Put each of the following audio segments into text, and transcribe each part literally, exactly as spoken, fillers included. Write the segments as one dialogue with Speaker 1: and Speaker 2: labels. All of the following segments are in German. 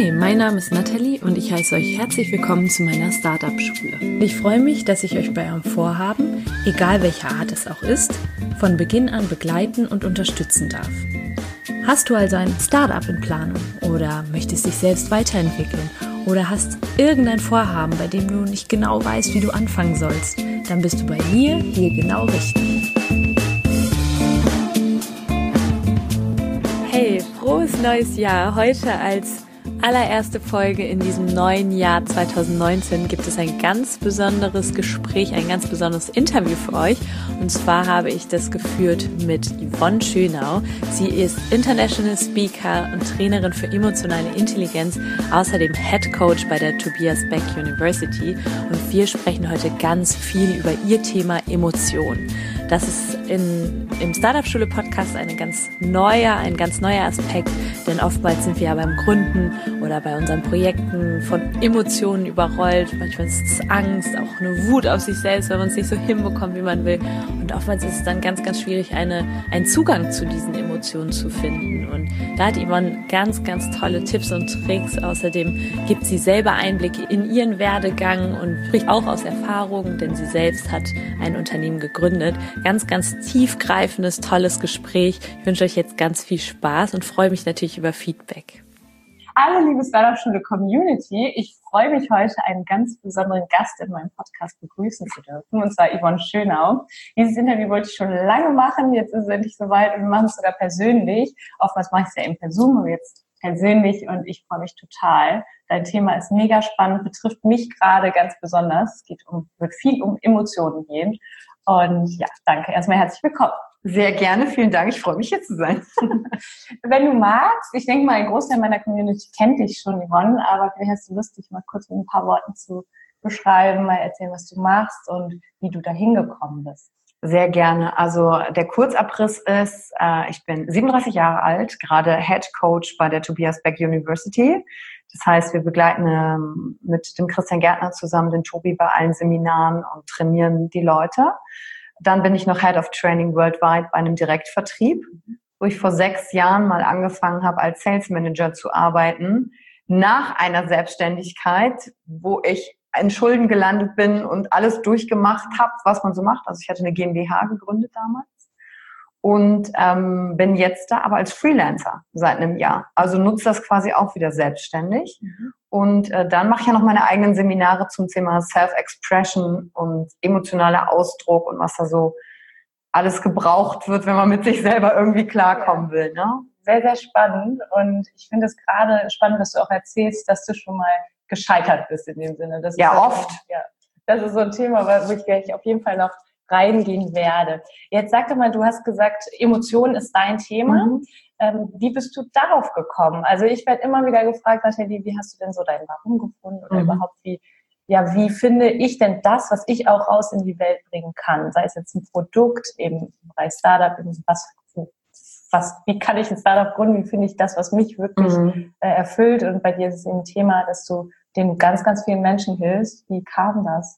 Speaker 1: Hi, mein Name ist Nathalie und ich heiße euch herzlich willkommen zu meiner Startup-Schule. Ich freue mich, dass ich euch bei eurem Vorhaben, egal welcher Art es auch ist, von Beginn an begleiten und unterstützen darf. Hast du also ein Startup in Planung oder möchtest dich selbst weiterentwickeln oder hast irgendein Vorhaben, bei dem du nicht genau weißt, wie du anfangen sollst, dann bist du bei mir hier genau richtig. Hey, frohes neues Jahr! Heute als allererste Folge in diesem neuen Jahr zwanzig neunzehn gibt es ein ganz besonderes Gespräch, ein ganz besonderes Interview für euch. Und zwar habe ich das geführt mit Yvonne Schönau. Sie ist International Speaker und Trainerin für emotionale Intelligenz, außerdem Head Coach bei der Tobias Beck University. Und wir sprechen heute ganz viel über ihr Thema Emotion. Das ist in, im Startup-Schule-Podcast eine ganz neuer, ein ganz neuer Aspekt, denn oftmals sind wir ja beim Gründen oder bei unseren Projekten von Emotionen überrollt. Manchmal ist es Angst, auch eine Wut auf sich selbst, wenn man es nicht so hinbekommt, wie man will. Und oftmals ist es dann ganz, ganz schwierig, eine, einen Zugang zu diesen Emotionen zu finden. Und da hat Yvonne ganz, ganz tolle Tipps und Tricks. Außerdem gibt sie selber Einblicke in ihren Werdegang und spricht auch aus Erfahrung, denn sie selbst hat ein Unternehmen gegründet. Ganz, ganz tiefgreifendes, tolles Gespräch. Ich wünsche euch jetzt ganz viel Spaß und freue mich natürlich über Feedback.
Speaker 2: Hallo, liebe Startup-Schule-Community. Ich freue mich heute, einen ganz besonderen Gast in meinem Podcast begrüßen zu dürfen, und zwar Yvonne Schönau. Dieses Interview wollte ich schon lange machen, jetzt ist es endlich soweit und wir machen es sogar persönlich. Oftmals mache ich es ja eben per Zoom, aber jetzt persönlich und ich freue mich total. Dein Thema ist mega spannend, betrifft mich gerade ganz besonders. Es geht um, wird viel um Emotionen gehen. Und ja, danke. Erstmal herzlich willkommen.
Speaker 3: Sehr gerne, vielen Dank. Ich freue mich, hier zu sein.
Speaker 2: Wenn du magst, ich denke mal, ein Großteil meiner Community kennt dich schon, Yvonne, aber vielleicht hast du Lust, dich mal kurz mit ein paar Worten zu beschreiben, mal erzählen, was du machst und wie du da hingekommen bist.
Speaker 3: Sehr gerne. Also der Kurzabriss ist, äh, ich bin siebenunddreißig Jahre alt, gerade Head Coach bei der Tobias Beck University. Das heißt, wir begleiten ähm, mit dem Christian Gärtner zusammen den Tobi bei allen Seminaren und trainieren die Leute. Dann bin ich noch Head of Training Worldwide bei einem Direktvertrieb, wo ich vor sechs Jahren mal angefangen habe, als Sales Manager zu arbeiten, nach einer Selbstständigkeit, wo ich in Schulden gelandet bin und alles durchgemacht habe, was man so macht. Also ich hatte eine GmbH gegründet damals und ähm, bin jetzt da aber als Freelancer seit einem Jahr. Also nutze das quasi auch wieder selbstständig. Mhm. Und äh, dann mache ich ja noch meine eigenen Seminare zum Thema Self-Expression und emotionaler Ausdruck und was da so alles gebraucht wird, wenn man mit sich selber irgendwie klarkommen will. Ne?
Speaker 2: Sehr, sehr spannend. Und ich finde es gerade spannend, dass du auch erzählst, dass du schon mal gescheitert bist in dem Sinne. Das
Speaker 3: ja,
Speaker 2: ist
Speaker 3: oft.
Speaker 2: Ein, ja, das ist so ein Thema, wo ich gleich auf jeden Fall noch reingehen werde. Jetzt sag doch mal, du hast gesagt, Emotion ist dein Thema. Mhm. Ähm, wie bist du darauf gekommen? Also ich werde immer wieder gefragt, Nathalie, wie hast du denn so dein Warum gefunden oder mhm. überhaupt wie, ja, wie finde ich denn das, was ich auch raus in die Welt bringen kann? Sei es jetzt ein Produkt, eben im Bereich Startup, was, was, wie kann ich ein Startup gründen? Wie finde ich das, was mich wirklich mhm. äh, erfüllt? Und bei dir ist es eben ein Thema, dass du den ganz, ganz vielen Menschen hilfst. Wie kam das?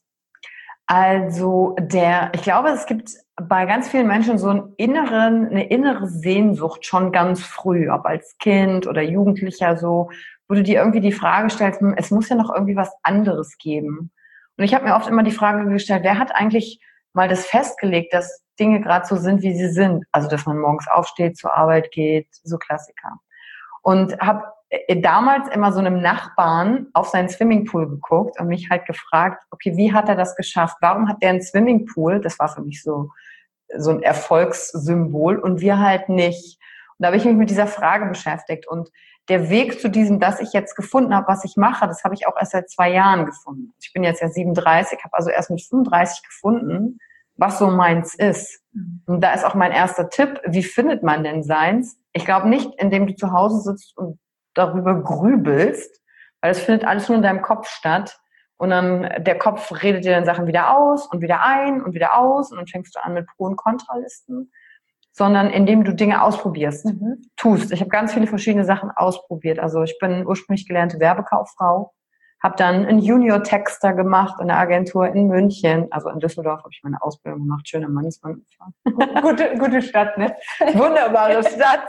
Speaker 3: Also der, ich glaube, es gibt bei ganz vielen Menschen so einen inneren, eine innere Sehnsucht schon ganz früh, ob als Kind oder Jugendlicher so, wo du dir irgendwie die Frage stellst, es muss ja noch irgendwie was anderes geben. Und ich habe mir oft immer die Frage gestellt, wer hat eigentlich mal das festgelegt, dass Dinge gerade so sind, wie sie sind? Also, dass man morgens aufsteht, zur Arbeit geht, so Klassiker. Und habe damals immer so einem Nachbarn auf seinen Swimmingpool geguckt und mich halt gefragt, okay, wie hat er das geschafft? Warum hat der einen Swimmingpool? Das war für mich so, so ein Erfolgssymbol und wir halt nicht. Und da habe ich mich mit dieser Frage beschäftigt und der Weg zu diesem, das ich jetzt gefunden habe, was ich mache, das habe ich auch erst seit zwei Jahren gefunden. Ich bin jetzt ja siebenunddreißig, habe also erst mit fünfunddreißig gefunden, was so meins ist. Und da ist auch mein erster Tipp, wie findet man denn seins? Ich glaube nicht, indem du zu Hause sitzt und darüber grübelst, weil es findet alles nur in deinem Kopf statt und dann der Kopf redet dir dann Sachen wieder aus und wieder ein und wieder aus und dann fängst du an mit Pro- und Kontralisten, sondern indem du Dinge ausprobierst, mhm. tust. Ich habe ganz viele verschiedene Sachen ausprobiert. Also ich bin ursprünglich gelernte Werbekauffrau, habe dann einen Junior-Texter gemacht in der Agentur in München, also in Düsseldorf habe ich meine Ausbildung gemacht, schöner Mannesmann.
Speaker 2: gute, gute Stadt, ne?
Speaker 3: Wunderbare Stadt.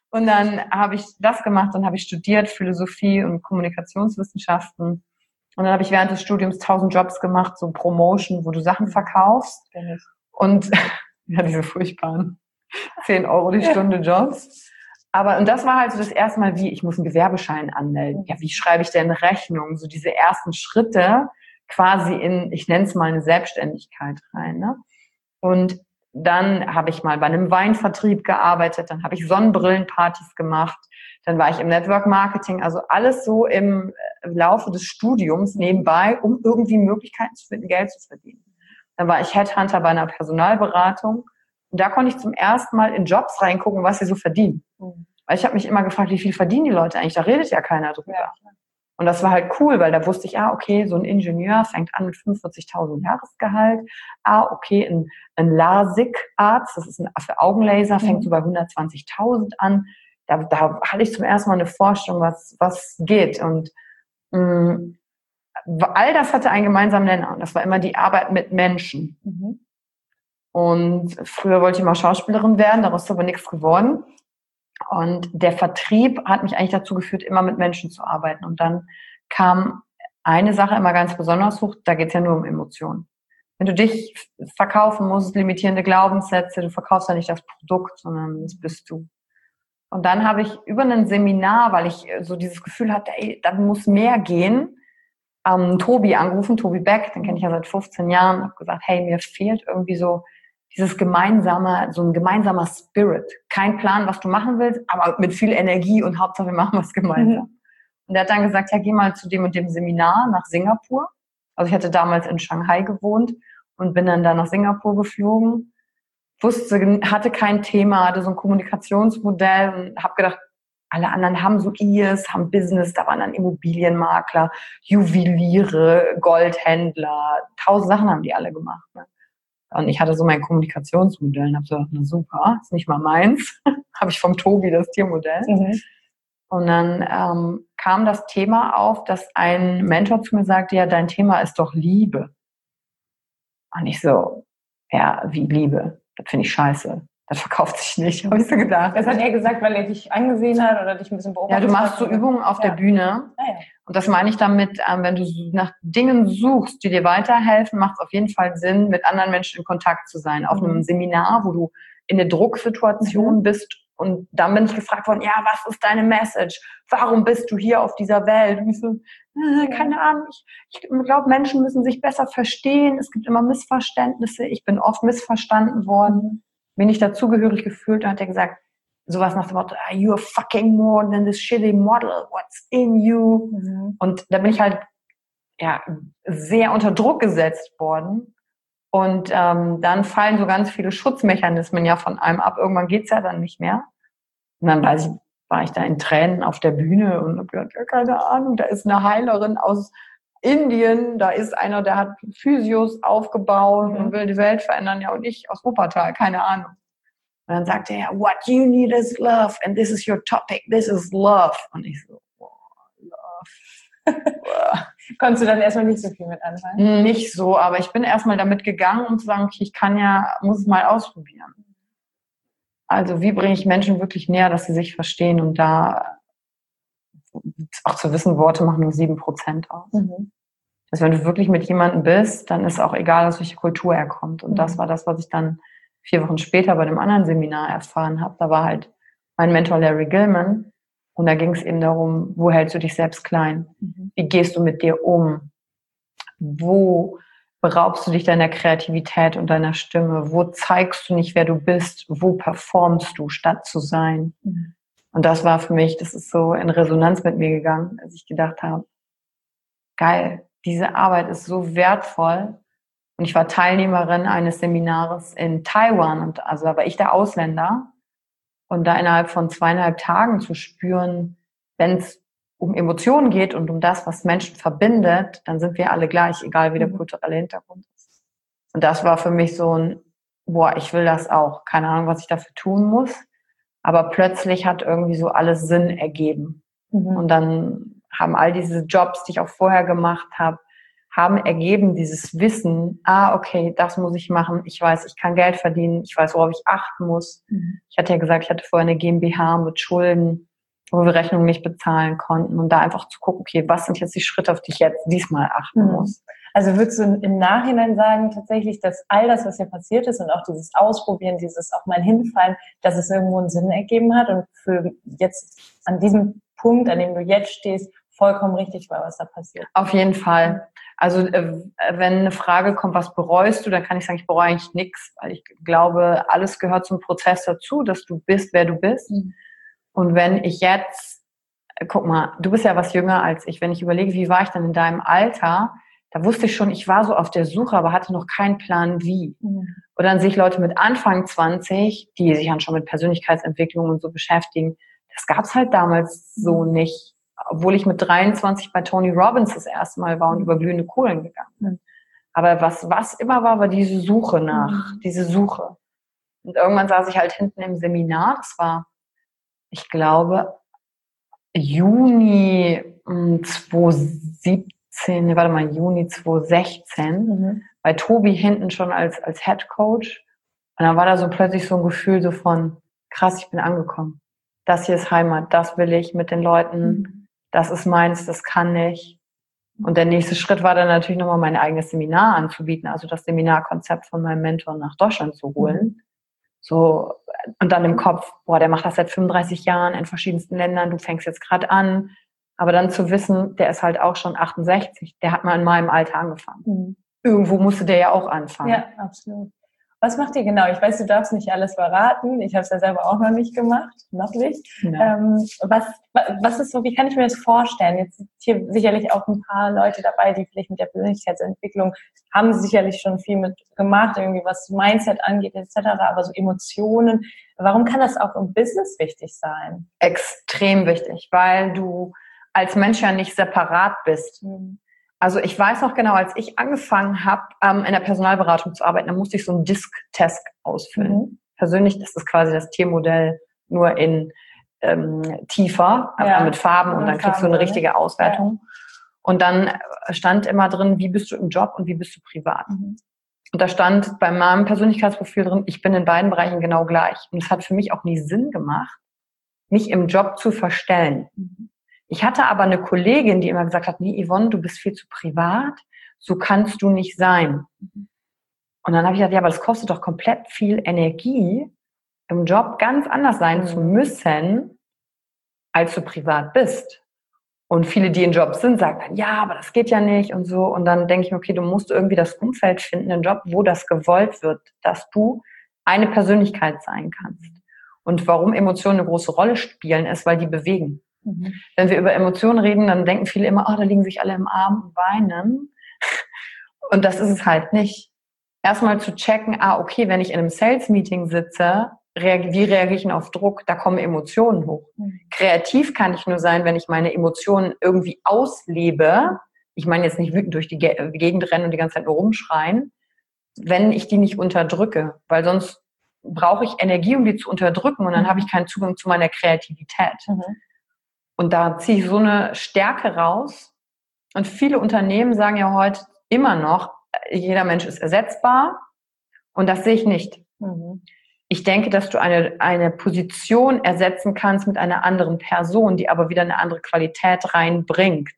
Speaker 3: Und dann habe ich das gemacht, dann habe ich studiert Philosophie und Kommunikationswissenschaften. Und dann habe ich während des Studiums tausend Jobs gemacht, so Promotion, wo du Sachen verkaufst. Und ja, diese furchtbaren zehn Euro die Stunde Jobs. Aber, und das war halt so das erste Mal, wie, ich muss einen Gewerbeschein anmelden. Ja, wie schreibe ich denn Rechnung? So diese ersten Schritte quasi in, ich nenne es mal eine Selbstständigkeit rein, ne? Und dann habe ich mal bei einem Weinvertrieb gearbeitet, dann habe ich Sonnenbrillenpartys gemacht, dann war ich im Network Marketing, also alles so im Laufe des Studiums nebenbei, um irgendwie Möglichkeiten zu finden, Geld zu verdienen. Dann war ich Headhunter bei einer Personalberatung und da konnte ich zum ersten Mal in Jobs reingucken, was sie so verdienen. Mhm. Weil ich habe mich immer gefragt, wie viel verdienen die Leute eigentlich? Da redet ja keiner drüber. Ja. Und das war halt cool, weil da wusste ich, ah, okay, so ein Ingenieur fängt an mit fünfundvierzigtausend Jahresgehalt. Ah, okay, ein, ein LASIK-Arzt, das ist ein für Augenlaser, fängt mhm. so bei hundertzwanzigtausend an. Da, da hatte ich zum ersten Mal eine Vorstellung, was, was geht. Und mh, all das hatte einen gemeinsamen Nenner. Und das war immer die Arbeit mit Menschen. Mhm. Und früher wollte ich mal Schauspielerin werden, daraus ist aber nichts geworden. Und der Vertrieb hat mich eigentlich dazu geführt, immer mit Menschen zu arbeiten. Und dann kam eine Sache immer ganz besonders hoch, da geht es ja nur um Emotionen. Wenn du dich verkaufen musst, limitierende Glaubenssätze, du verkaufst ja nicht das Produkt, sondern das bist du. Und dann habe ich über ein Seminar, weil ich so dieses Gefühl hatte, ey, da muss mehr gehen, ähm, Tobi angerufen, Tobi Beck, den kenne ich ja seit fünfzehn Jahren, habe gesagt, hey, mir fehlt irgendwie so dieses gemeinsame, so ein gemeinsamer Spirit. Kein Plan, was du machen willst, aber mit viel Energie und Hauptsache wir machen was gemeinsam. Mhm. Und er hat dann gesagt, ja, geh mal zu dem und dem Seminar nach Singapur. Also ich hatte damals in Shanghai gewohnt und bin dann da nach Singapur geflogen. Wusste, hatte kein Thema, hatte so ein Kommunikationsmodell und habe gedacht, alle anderen haben so I's, haben Business, da waren dann Immobilienmakler, Juweliere, Goldhändler, tausend Sachen haben die alle gemacht. Ne? Und ich hatte so mein Kommunikationsmodell und habe so, na super, ist nicht mal meins. Habe ich vom Tobi das Tiermodell. Mhm. Und dann ähm, kam das Thema auf, dass ein Mentor zu mir sagte, ja, dein Thema ist doch Liebe. Und ich so, ja, wie Liebe? Das finde ich scheiße. Das verkauft sich nicht, habe ich so gedacht.
Speaker 2: Das hat er gesagt, weil er dich angesehen hat oder dich ein bisschen beobachtet hat?
Speaker 3: Ja, du machst so Übungen auf ja. der Bühne. Ah, ja. Und das meine ich damit, ähm, wenn du nach Dingen suchst, die dir weiterhelfen, macht es auf jeden Fall Sinn, mit anderen Menschen in Kontakt zu sein. Auf mhm. einem Seminar, wo du in der Drucksituation mhm. bist. Und dann bin ich gefragt worden, ja, was ist deine Message? Warum bist du hier auf dieser Welt? Und ich so, äh, keine Ahnung, ich, ich glaube, Menschen müssen sich besser verstehen. Es gibt immer Missverständnisse. Ich bin oft missverstanden worden. Bin ich dazugehörig gefühlt, und hat er gesagt, sowas nach dem Motto, ah, you're fucking more than this shitty model, what's in you? Mhm. Und da bin ich halt ja sehr unter Druck gesetzt worden. Und ähm, dann fallen so ganz viele Schutzmechanismen ja von einem ab. Irgendwann geht's ja dann nicht mehr. Und dann weiß ich, war ich da in Tränen auf der Bühne und hab gedacht, ja, keine Ahnung, da ist eine Heilerin aus Indien, da ist einer, der hat Physios aufgebaut mhm. und will die Welt verändern, ja, und ich aus Wuppertal, keine Ahnung. Und dann sagte er, what you need is love and this is your topic, this is love. Und ich so, oh, love.
Speaker 2: Konntest du dann erstmal nicht so viel mit anfangen?
Speaker 3: Nicht so, aber ich bin erstmal damit gegangen, um zu sagen, okay, ich kann ja, muss es mal ausprobieren. Also wie bringe ich Menschen wirklich näher, dass sie sich verstehen und da auch zu wissen, Worte machen nur sieben Prozent aus. Mhm. Also wenn du wirklich mit jemandem bist, dann ist auch egal, aus welcher Kultur er kommt. Und mhm. das war das, was ich dann vier Wochen später bei dem anderen Seminar erfahren habe. Da war halt mein Mentor Larry Gilman und da ging es eben darum, wo hältst du dich selbst klein? Mhm. Wie gehst du mit dir um? Wo beraubst du dich deiner Kreativität und deiner Stimme? Wo zeigst du nicht, wer du bist? Wo performst du, statt zu sein? Mhm. Und das war für mich, das ist so in Resonanz mit mir gegangen, als ich gedacht habe, geil, diese Arbeit ist so wertvoll. Und ich war Teilnehmerin eines Seminars in Taiwan, und also da war ich der Ausländer. Und da innerhalb von zweieinhalb Tagen zu spüren, wenn es um Emotionen geht und um das, was Menschen verbindet, dann sind wir alle gleich, egal wie der kulturelle Hintergrund ist. Und das war für mich so ein, boah, ich will das auch. Keine Ahnung, was ich dafür tun muss. Aber plötzlich hat irgendwie so alles Sinn ergeben. Mhm. Und dann haben all diese Jobs, die ich auch vorher gemacht habe, haben ergeben dieses Wissen, ah, okay, das muss ich machen, ich weiß, ich kann Geld verdienen, ich weiß, worauf ich achten muss. Mhm. Ich hatte ja gesagt, ich hatte vorher eine GmbH mit Schulden, wo wir Rechnungen nicht bezahlen konnten und da einfach zu gucken, okay, was sind jetzt die Schritte, auf die ich jetzt diesmal achten mhm. muss.
Speaker 2: Also würdest du im Nachhinein sagen, tatsächlich, dass all das, was hier passiert ist und auch dieses Ausprobieren, dieses auch mal hinfallen, dass es irgendwo einen Sinn ergeben hat und für jetzt an diesem Punkt, an dem du jetzt stehst, vollkommen richtig war, was da passiert?
Speaker 3: Auf jeden Fall. Also äh, wenn eine Frage kommt, was bereust du, dann kann ich sagen, ich bereue eigentlich nichts, weil ich glaube, alles gehört zum Prozess dazu, dass du bist, wer du bist. Mhm. Und wenn ich jetzt, guck mal, du bist ja was jünger als ich, wenn ich überlege, wie war ich dann in deinem Alter, da wusste ich schon, ich war so auf der Suche, aber hatte noch keinen Plan, wie. Mhm. Oder dann sehe ich Leute mit Anfang zwanzig, die sich dann schon mit Persönlichkeitsentwicklung und so beschäftigen. Das gab's halt damals so nicht. Obwohl ich mit dreiundzwanzig bei Tony Robbins das erste Mal war und über glühende Kohlen gegangen bin. Aber was, was immer war, war diese Suche nach, mhm. diese Suche. Und irgendwann saß ich halt hinten im Seminar, das war, ich glaube, Juni zweitausendsiebzehn, nee, warte mal, Juni zweitausendsechzehn, mhm. bei Tobi hinten schon als, als Head Coach. Und dann war da so plötzlich so ein Gefühl so von, krass, ich bin angekommen. Das hier ist Heimat, das will ich mit den Leuten, mhm. das ist meins, das kann ich. Und der nächste Schritt war dann natürlich nochmal mein eigenes Seminar anzubieten, also das Seminarkonzept von meinem Mentor nach Deutschland zu holen. Mhm. So, und dann im Kopf, boah, der macht das seit fünfunddreißig Jahren in verschiedensten Ländern, du fängst jetzt gerade an. Aber dann zu wissen, der ist halt auch schon achtundsechzig, der hat mal in meinem Alter angefangen. Mhm. Irgendwo musste der ja auch anfangen.
Speaker 2: Ja, absolut. Was macht ihr genau? Ich weiß, du darfst nicht alles verraten. Ich habe es ja selber auch noch nicht gemacht, noch nicht. Ja. Ähm, was, was ist so, wie kann ich mir das vorstellen? Jetzt sind hier sicherlich auch ein paar Leute dabei, die vielleicht mit der Persönlichkeitsentwicklung haben sicherlich schon viel mit gemacht, irgendwie was Mindset angeht et cetera. Aber so Emotionen, warum kann das auch im Business wichtig sein?
Speaker 3: Extrem wichtig, weil du als Mensch ja nicht separat bist. Mhm. Also ich weiß noch genau, als ich angefangen habe, ähm, in der Personalberatung zu arbeiten, dann musste ich so einen Disk-Test ausfüllen. Mhm. Persönlich, das ist quasi das Tiermodell nur in ähm, tiefer, ja. mit Farben und, und dann kriegst du eine richtige Auswertung. Ja. Und dann stand immer drin, wie bist du im Job und wie bist du privat. Mhm. Und da stand bei meinem Persönlichkeitsprofil drin, ich bin in beiden Bereichen genau gleich. Und es hat für mich auch nie Sinn gemacht, mich im Job zu verstellen. Mhm. Ich hatte aber eine Kollegin, die immer gesagt hat, nee, Yvonne, du bist viel zu privat, so kannst du nicht sein. Und dann habe ich gesagt, ja, aber das kostet doch komplett viel Energie, im Job ganz anders sein mhm. zu müssen, als du privat bist. Und viele, die in Jobs sind, sagen dann, ja, aber das geht ja nicht und so. Und dann denke ich mir, okay, du musst irgendwie das Umfeld finden, einen Job, wo das gewollt wird, dass du eine Persönlichkeit sein kannst. Und warum Emotionen eine große Rolle spielen, ist, weil die bewegen. Mhm. Wenn wir über Emotionen reden, dann denken viele immer, oh, da liegen sich alle im Arm und weinen. Und das ist es halt nicht. Erstmal zu checken, ah, okay, wenn ich in einem Sales-Meeting sitze, reage, wie reagiere ich denn auf Druck? Da kommen Emotionen hoch. Mhm. Kreativ kann ich nur sein, wenn ich meine Emotionen irgendwie auslebe. Ich meine jetzt nicht wütend durch die Gegend rennen und die ganze Zeit nur rumschreien, wenn ich die nicht unterdrücke. Weil sonst brauche ich Energie, um die zu unterdrücken und dann mhm. habe ich keinen Zugang zu meiner Kreativität. Mhm. Und da ziehe ich so eine Stärke raus. Und viele Unternehmen sagen ja heute immer noch, jeder Mensch ist ersetzbar. Und das sehe ich nicht. Mhm. Ich denke, dass du eine, eine Position ersetzen kannst mit einer anderen Person, die aber wieder eine andere Qualität reinbringt.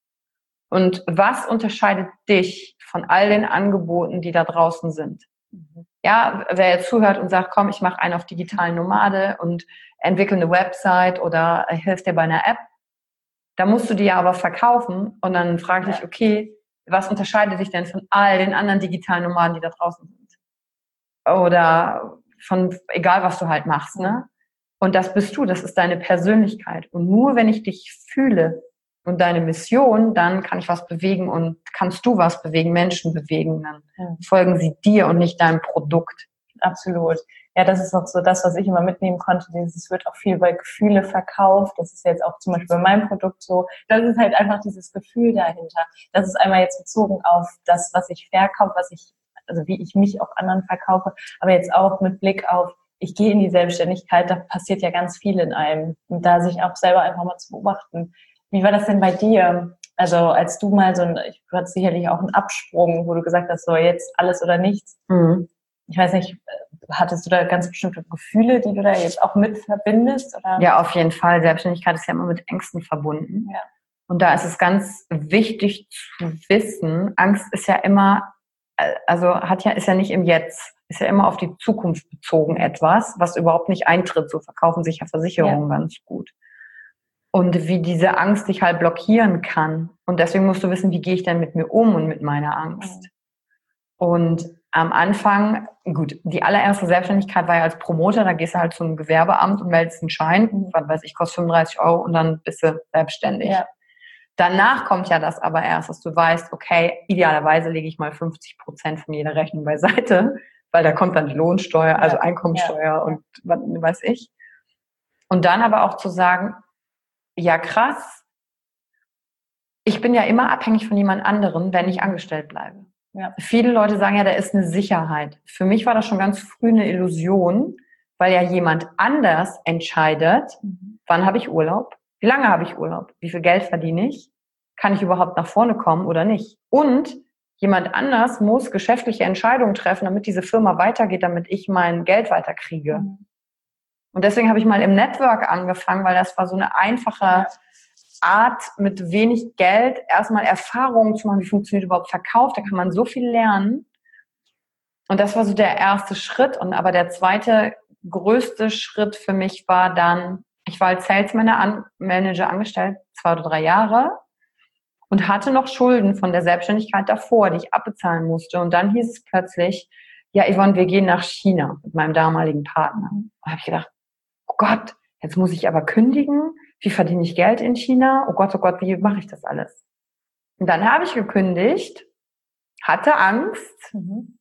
Speaker 3: Und was unterscheidet dich von all den Angeboten, die da draußen sind? Mhm. Ja, wer jetzt zuhört und sagt, komm, ich mache einen auf digitalen Nomade und entwickle eine Website oder hilf dir bei einer App, da musst du die ja aber verkaufen und dann frage ich dich, okay, was unterscheidet dich denn von all den anderen digitalen Nomaden, die da draußen sind? Oder von, egal was du halt machst, ne? Und das bist du, das ist deine Persönlichkeit. Und nur wenn ich dich fühle und deine Mission, dann kann ich was bewegen und kannst du was bewegen, Menschen bewegen, dann ja. folgen sie dir und nicht deinem Produkt.
Speaker 2: Absolut. Ja, das ist auch so das, was ich immer mitnehmen konnte. Es wird auch viel bei Gefühle verkauft. Das ist jetzt auch zum Beispiel bei meinem Produkt so. Das ist halt einfach dieses Gefühl dahinter. Das ist einmal jetzt bezogen auf das, was ich verkaufe, was ich, also wie ich mich auch anderen verkaufe, aber jetzt auch mit Blick auf, ich gehe in die Selbstständigkeit, da passiert ja ganz viel in einem. Und da sich auch selber einfach mal zu beobachten. Wie war das denn bei dir? Also als du mal so ein, ich hatte sicherlich auch einen Absprung, wo du gesagt hast, so jetzt alles oder nichts.
Speaker 3: Mhm.
Speaker 2: Ich weiß nicht, hattest du da ganz bestimmte Gefühle, die du da jetzt auch mit verbindest? Oder?
Speaker 3: Ja, auf jeden Fall. Selbstständigkeit ist ja immer mit Ängsten verbunden.
Speaker 2: Ja.
Speaker 3: Und da ist es ganz wichtig zu wissen, Angst ist ja immer, also hat ja, ist ja nicht im Jetzt, ist ja immer auf die Zukunft bezogen etwas, was überhaupt nicht eintritt. So verkaufen sich ja Versicherungen ja. ganz gut. Und wie diese Angst dich halt blockieren kann. Und deswegen musst du wissen, wie gehe ich denn mit mir um und mit meiner Angst. Mhm. Und am Anfang, gut, die allererste Selbstständigkeit war ja als Promoter, da gehst du halt zum Gewerbeamt und meldest einen Schein, was weiß ich, kostet fünfunddreißig Euro und dann bist du selbstständig. Ja. Danach kommt ja das aber erst, dass du weißt, okay, idealerweise lege ich mal fünfzig Prozent von jeder Rechnung beiseite, weil da kommt dann die Lohnsteuer, also ja. Einkommensteuer ja. und was weiß ich. Und dann aber auch zu sagen, ja krass, ich bin ja immer abhängig von jemand anderem, wenn ich angestellt bleibe. Ja. Viele Leute sagen ja, da ist eine Sicherheit. Für mich war das schon ganz früh eine Illusion, weil ja jemand anders entscheidet, mhm. wann habe ich Urlaub, wie lange habe ich Urlaub, wie viel Geld verdiene ich, kann ich überhaupt nach vorne kommen oder nicht. Und jemand anders muss geschäftliche Entscheidungen treffen, damit diese Firma weitergeht, damit ich mein Geld weiterkriege. Mhm. Und deswegen habe ich mal im Network angefangen, weil das war so eine einfache ja. Art, mit wenig Geld erstmal Erfahrungen zu machen, wie funktioniert überhaupt Verkauf, da kann man so viel lernen. Und das war so der erste Schritt. Und aber der zweite größte Schritt für mich war dann, ich war als Sales Manager angestellt, zwei oder drei Jahre und hatte noch Schulden von der Selbstständigkeit davor, die ich abbezahlen musste. Und dann hieß es plötzlich, ja Yvonne, wir gehen nach China mit meinem damaligen Partner. Und da habe ich gedacht, oh Gott, jetzt muss ich aber kündigen. Wie verdiene ich Geld in China? Oh Gott, oh Gott, wie mache ich das alles? Und dann habe ich gekündigt, hatte Angst mhm.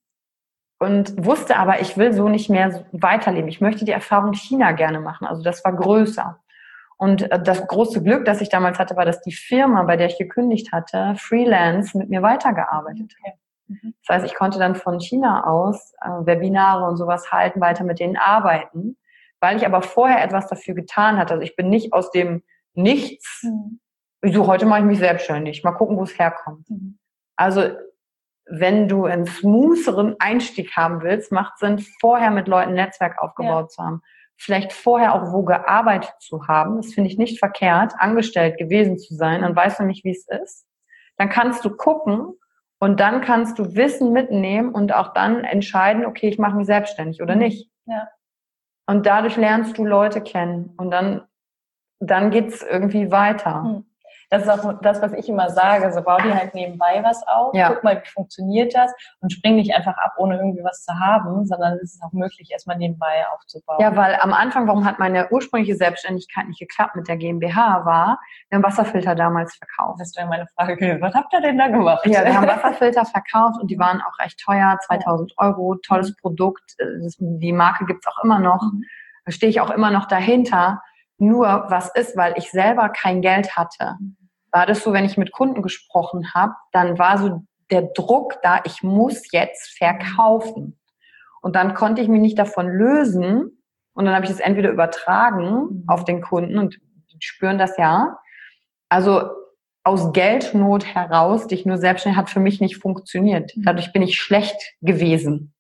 Speaker 3: und wusste aber, ich will so nicht mehr weiterleben. Ich möchte die Erfahrung China gerne machen. Also das war größer. Und das große Glück, das ich damals hatte, war, dass die Firma, bei der ich gekündigt hatte, Freelance mit mir weitergearbeitet hat. Mhm. Das heißt, ich konnte dann von China aus äh, Webinare und sowas halten, weiter mit denen arbeiten. Weil ich aber vorher etwas dafür getan hatte. Also ich bin nicht aus dem Nichts, mhm. so heute mache ich mich selbstständig, mal gucken, wo es herkommt. Mhm. Also wenn du einen smootheren Einstieg haben willst, macht es Sinn, vorher mit Leuten ein Netzwerk aufgebaut ja. zu haben. Vielleicht vorher auch wo gearbeitet zu haben. Das finde ich nicht verkehrt, angestellt gewesen zu sein. Dann weißt du nicht, wie es ist. Dann kannst du gucken und dann kannst du Wissen mitnehmen und auch dann entscheiden, okay, ich mache mich selbstständig oder nicht. Ja. Und dadurch lernst du Leute kennen und dann, dann geht's irgendwie weiter.
Speaker 2: Das ist auch das, was ich immer sage. So, bau dir halt nebenbei was auf, ja. guck mal, wie funktioniert das und spring nicht einfach ab, ohne irgendwie was zu haben, sondern es ist auch möglich, erstmal nebenbei aufzubauen.
Speaker 3: Ja, weil am Anfang, warum hat meine ursprüngliche Selbstständigkeit nicht geklappt mit der GmbH, war, wir haben Wasserfilter damals verkauft.
Speaker 2: Das ist ja meine Frage gewesen. Was habt ihr denn da gemacht?
Speaker 3: Ja, wir haben Wasserfilter verkauft und die waren auch recht teuer, zweitausend Euro, tolles Produkt. Die Marke gibt's auch immer noch. Mhm. Da stehe ich auch immer noch dahinter. Nur, was ist, weil ich selber kein Geld hatte, war das so, wenn ich mit Kunden gesprochen habe, dann war so der Druck da, ich muss jetzt verkaufen. Und dann konnte ich mich nicht davon lösen und dann habe ich das entweder übertragen auf den Kunden und die spüren das ja. Also aus Geldnot heraus, dich nur selbstständig, hat für mich nicht funktioniert. Dadurch bin ich schlecht gewesen.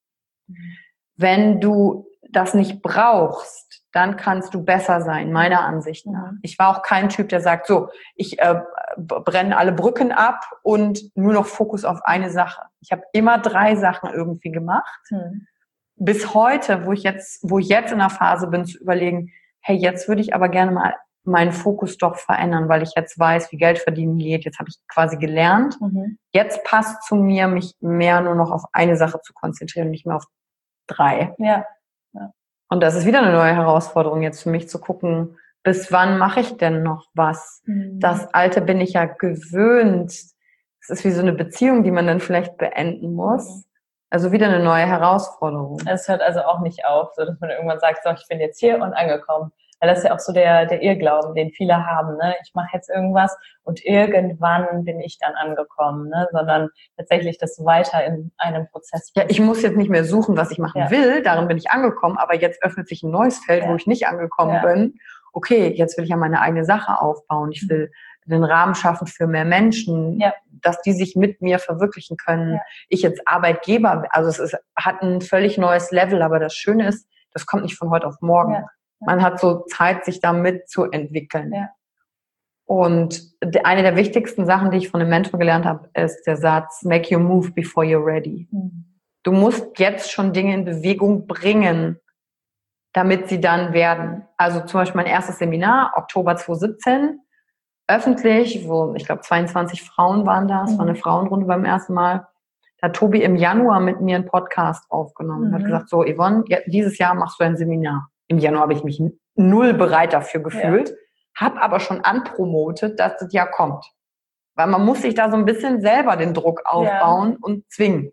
Speaker 3: Wenn du das nicht brauchst, dann kannst du besser sein, meiner Ansicht nach. Ich war auch kein Typ, der sagt, so, ich äh, brenne alle Brücken ab und nur noch Fokus auf eine Sache. Ich habe immer drei Sachen irgendwie gemacht. Hm. Bis heute, wo ich jetzt, wo ich jetzt in der Phase bin, zu überlegen, hey, jetzt würde ich aber gerne mal meinen Fokus doch verändern, weil ich jetzt weiß, wie Geld verdienen geht. Jetzt habe ich quasi gelernt. Mhm. Jetzt passt zu mir, mich mehr nur noch auf eine Sache zu konzentrieren und nicht mehr auf drei.
Speaker 2: Ja. Ja.
Speaker 3: Und das ist wieder eine neue Herausforderung jetzt für mich zu gucken, bis wann mache ich denn noch was? Mhm. Das Alte bin ich ja gewöhnt. Es ist wie so eine Beziehung, die man dann vielleicht beenden muss. Mhm. Also wieder eine neue Herausforderung.
Speaker 2: Es hört also auch nicht auf, so dass man irgendwann sagt, so, ich bin jetzt hier und angekommen. Weil das ist ja auch so der, der Irrglauben, den viele haben, ne? Ich mache jetzt irgendwas und irgendwann bin ich dann angekommen, ne? Sondern tatsächlich das weiter in einem Prozess.
Speaker 3: Ja, ich muss jetzt nicht mehr suchen, was ich machen ja. will, darin bin ich angekommen, aber jetzt öffnet sich ein neues Feld, ja. wo ich nicht angekommen ja. bin. Okay, jetzt will ich ja meine eigene Sache aufbauen. Ich will den Rahmen schaffen für mehr Menschen,
Speaker 2: ja.
Speaker 3: dass die sich mit mir verwirklichen können.
Speaker 2: Ja.
Speaker 3: Ich als Arbeitgeber, also es ist, hat ein völlig neues Level, aber das Schöne ist, das kommt nicht von heute auf morgen.
Speaker 2: Ja. Ja.
Speaker 3: Man hat so Zeit, sich da mitzuentwickeln.
Speaker 2: Ja.
Speaker 3: Und eine der wichtigsten Sachen, die ich von einem Mentor gelernt habe, ist der Satz, make your move before you're ready.
Speaker 2: Mhm.
Speaker 3: Du musst jetzt schon Dinge in Bewegung bringen, damit sie dann werden. Also zum Beispiel mein erstes Seminar, Oktober zwanzig siebzehn, öffentlich, wo ich glaube zweiundzwanzig Frauen waren da, es war eine Frauenrunde beim ersten Mal. Da hat Tobi im Januar mit mir einen Podcast aufgenommen und
Speaker 2: mhm.
Speaker 3: hat gesagt, so Yvonne, dieses Jahr machst du ein Seminar. Im Januar habe ich mich null bereit dafür gefühlt, ja. habe aber schon anpromotet, dass das Jahr kommt. Weil man muss sich da so ein bisschen selber den Druck aufbauen ja. und zwingen.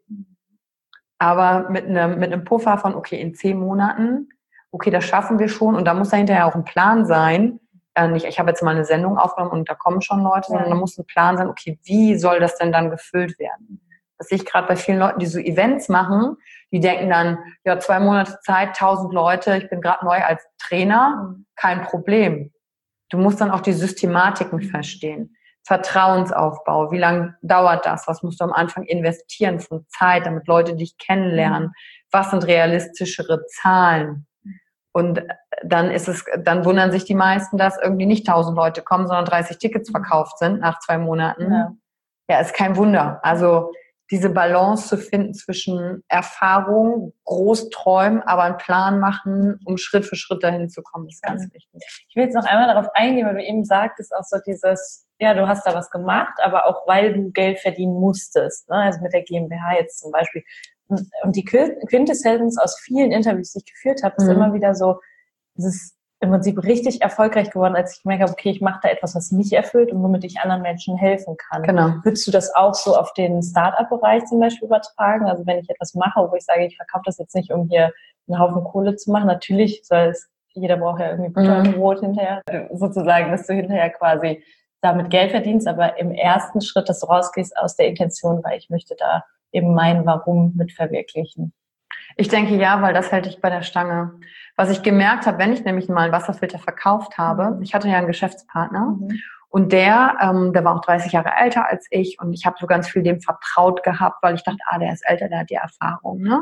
Speaker 3: Aber mit einem, mit einem Puffer von, okay, in zehn Monaten, okay, das schaffen wir schon. Und da muss da hinterher auch ein Plan sein. Äh, nicht, ich habe jetzt mal eine Sendung aufgenommen und da kommen schon Leute, ja. sondern da muss ein Plan sein, okay, wie soll das denn dann gefüllt werden? Das sehe ich gerade bei vielen Leuten, die so Events machen, die denken dann, ja, zwei Monate Zeit, tausend Leute, ich bin gerade neu als Trainer, kein Problem. Du musst dann auch die Systematiken verstehen. Vertrauensaufbau, wie lange dauert das? Was musst du am Anfang investieren von Zeit, damit Leute dich kennenlernen? Was sind realistischere Zahlen? Und dann ist es, dann wundern sich die meisten, dass irgendwie nicht tausend Leute kommen, sondern dreißig Tickets verkauft sind nach zwei Monaten. Ja, ja, ist kein Wunder. Also diese Balance zu finden zwischen Erfahrung, Großträumen, aber einen Plan machen, um Schritt für Schritt dahin zu kommen, ist ganz wichtig.
Speaker 2: Ich will jetzt noch einmal darauf eingehen, weil du eben sagtest, auch so dieses, ja, du hast da was gemacht, aber auch weil du Geld verdienen musstest, ne? Also mit der GmbH jetzt zum Beispiel. Und die Quintessenz aus vielen Interviews, die ich geführt habe, ist mhm. immer wieder so, es ist im Prinzip richtig erfolgreich geworden, als ich gemerkt habe, okay, ich mache da etwas, was mich erfüllt und womit ich anderen Menschen helfen kann.
Speaker 3: Genau.
Speaker 2: Würdest du das auch so auf den Start-up-Bereich zum Beispiel übertragen? Also wenn ich etwas mache, wo ich sage, ich verkaufe das jetzt nicht, um hier einen Haufen Kohle zu machen. Natürlich soll es, jeder braucht ja irgendwie Butter und Brot hinterher, sozusagen, dass du hinterher quasi damit Geld verdienst, aber im ersten Schritt, dass du rausgehst aus der Intention, weil ich möchte da eben mein Warum mit verwirklichen.
Speaker 3: Ich denke ja, weil das hält dich bei der Stange. Was ich gemerkt habe, wenn ich nämlich mal einen Wasserfilter verkauft habe, mhm. ich hatte ja einen Geschäftspartner mhm. und der, ähm, der war auch dreißig Jahre älter als ich und ich habe so ganz viel dem vertraut gehabt, weil ich dachte, ah, der ist älter, der hat die Erfahrung, ne?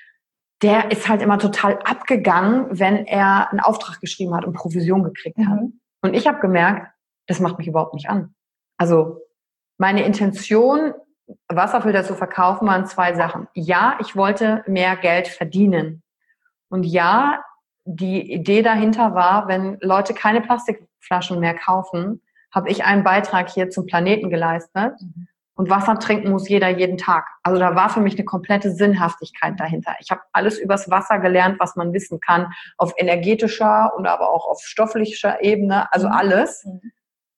Speaker 3: Der ist halt immer total abgegangen, wenn er einen Auftrag geschrieben hat und Provision gekriegt mhm. hat. Und ich habe gemerkt, das macht mich überhaupt nicht an. Also meine Intention, Wasserfilter zu verkaufen, waren zwei Sachen. Ja, ich wollte mehr Geld verdienen. Und ja, die Idee dahinter war, wenn Leute keine Plastikflaschen mehr kaufen, habe ich einen Beitrag hier zum Planeten geleistet. Mhm. Und Wasser trinken muss jeder jeden Tag. Also da war für mich eine komplette Sinnhaftigkeit dahinter. Ich habe alles übers Wasser gelernt, was man wissen kann, auf energetischer und aber auch auf stofflicher Ebene, also alles. Mhm.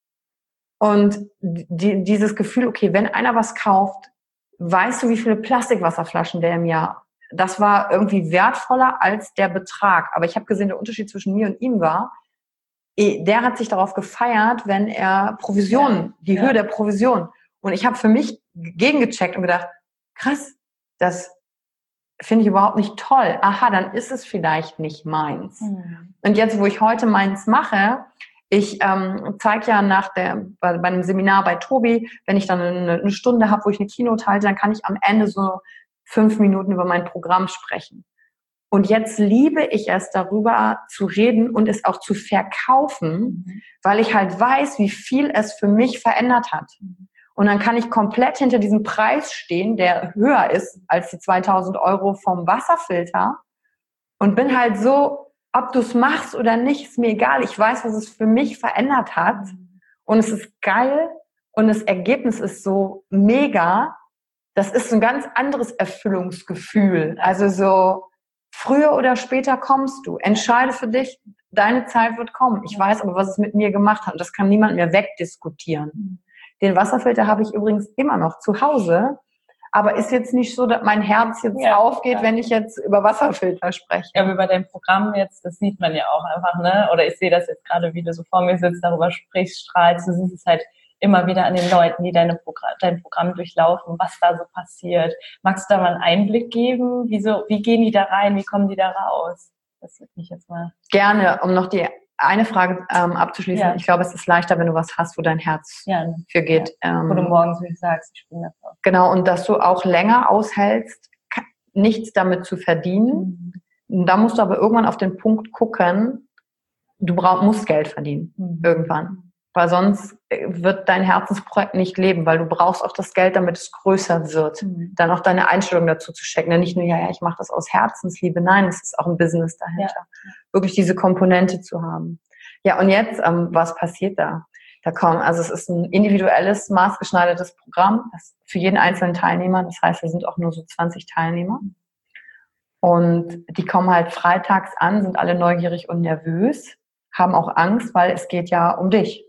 Speaker 3: Und die, dieses Gefühl, okay, wenn einer was kauft, weißt du, wie viele Plastikwasserflaschen der im Jahr, das war irgendwie wertvoller als der Betrag. Aber ich habe gesehen, der Unterschied zwischen mir und ihm war, der hat sich darauf gefeiert, wenn er Provisionen, ja, die ja. Höhe der Provision. Und ich habe für mich gegengecheckt und gedacht, krass, das finde ich überhaupt nicht toll. Aha, dann ist es vielleicht nicht meins. Mhm. Und jetzt, wo ich heute meins mache, ich ähm, zeige ja nach der bei, bei einem Seminar bei Tobi, wenn ich dann eine, eine Stunde habe, wo ich eine Keynote halte, dann kann ich am Ende so fünf Minuten über mein Programm sprechen. Und jetzt liebe ich es, darüber zu reden und es auch zu verkaufen, mhm. weil ich halt weiß, wie viel es für mich verändert hat. Mhm. Und dann kann ich komplett hinter diesem Preis stehen, der höher ist als die zweitausend Euro vom Wasserfilter und bin halt so, ob du es machst oder nicht, ist mir egal. Ich weiß, was es für mich verändert hat und es ist geil und das Ergebnis ist so mega. Das ist ein ganz anderes Erfüllungsgefühl. Also so, früher oder später kommst du. Entscheide für dich, deine Zeit wird kommen. Ich weiß aber, was es mit mir gemacht hat und das kann niemand mehr wegdiskutieren. Den Wasserfilter habe ich übrigens immer noch zu Hause, aber ist jetzt nicht so, dass mein Herz jetzt ja, aufgeht, ja. wenn ich jetzt über Wasserfilter spreche.
Speaker 2: Ja, wie bei deinem Programm jetzt, das sieht man ja auch einfach, ne? Oder ich sehe das jetzt gerade, wie du so vor mir sitzt, darüber sprichst, strahlst. Du siehst es halt immer wieder an den Leuten, die deine Progr- dein Programm durchlaufen, was da so passiert. Magst du da mal einen Einblick geben? Wieso, wie gehen die da rein? Wie kommen die da raus? Das würde mich jetzt mal...
Speaker 3: Gerne, um noch die eine Frage ähm, abzuschließen. Ja. Ich glaube, es ist leichter, wenn du was hast, wo dein Herz ja, ne? für geht.
Speaker 2: Ja. Ähm, wo du morgens nicht sagst, ich bin davor.
Speaker 3: Genau, und dass du auch länger aushältst, nichts damit zu verdienen. Mhm. Da musst du aber irgendwann auf den Punkt gucken, du brauch, musst Geld verdienen. Mhm. Irgendwann. Weil sonst wird dein Herzensprojekt nicht leben, weil du brauchst auch das Geld, damit es größer wird. Mhm. Dann auch deine Einstellung dazu zu checken. Nicht nur, ja, ja, ich mache das aus Herzensliebe. Nein, es ist auch ein Business dahinter. Ja. Wirklich diese Komponente zu haben. Ja, und jetzt, ähm, was passiert da? Da kommen, also es ist ein individuelles, maßgeschneidertes Programm, das für jeden einzelnen Teilnehmer. Das heißt, wir sind auch nur so zwanzig Teilnehmer. Und die kommen halt freitags an, sind alle neugierig und nervös, haben auch Angst, weil es geht ja um dich.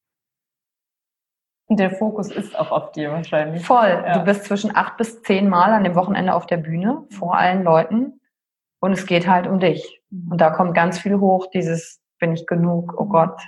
Speaker 2: Der Fokus ist auch auf dir wahrscheinlich.
Speaker 3: Voll. Ja. Du bist zwischen acht bis zehn Mal an dem Wochenende auf der Bühne vor allen Leuten und es geht halt um dich. Und da kommt ganz viel hoch, dieses, bin ich genug, oh Gott.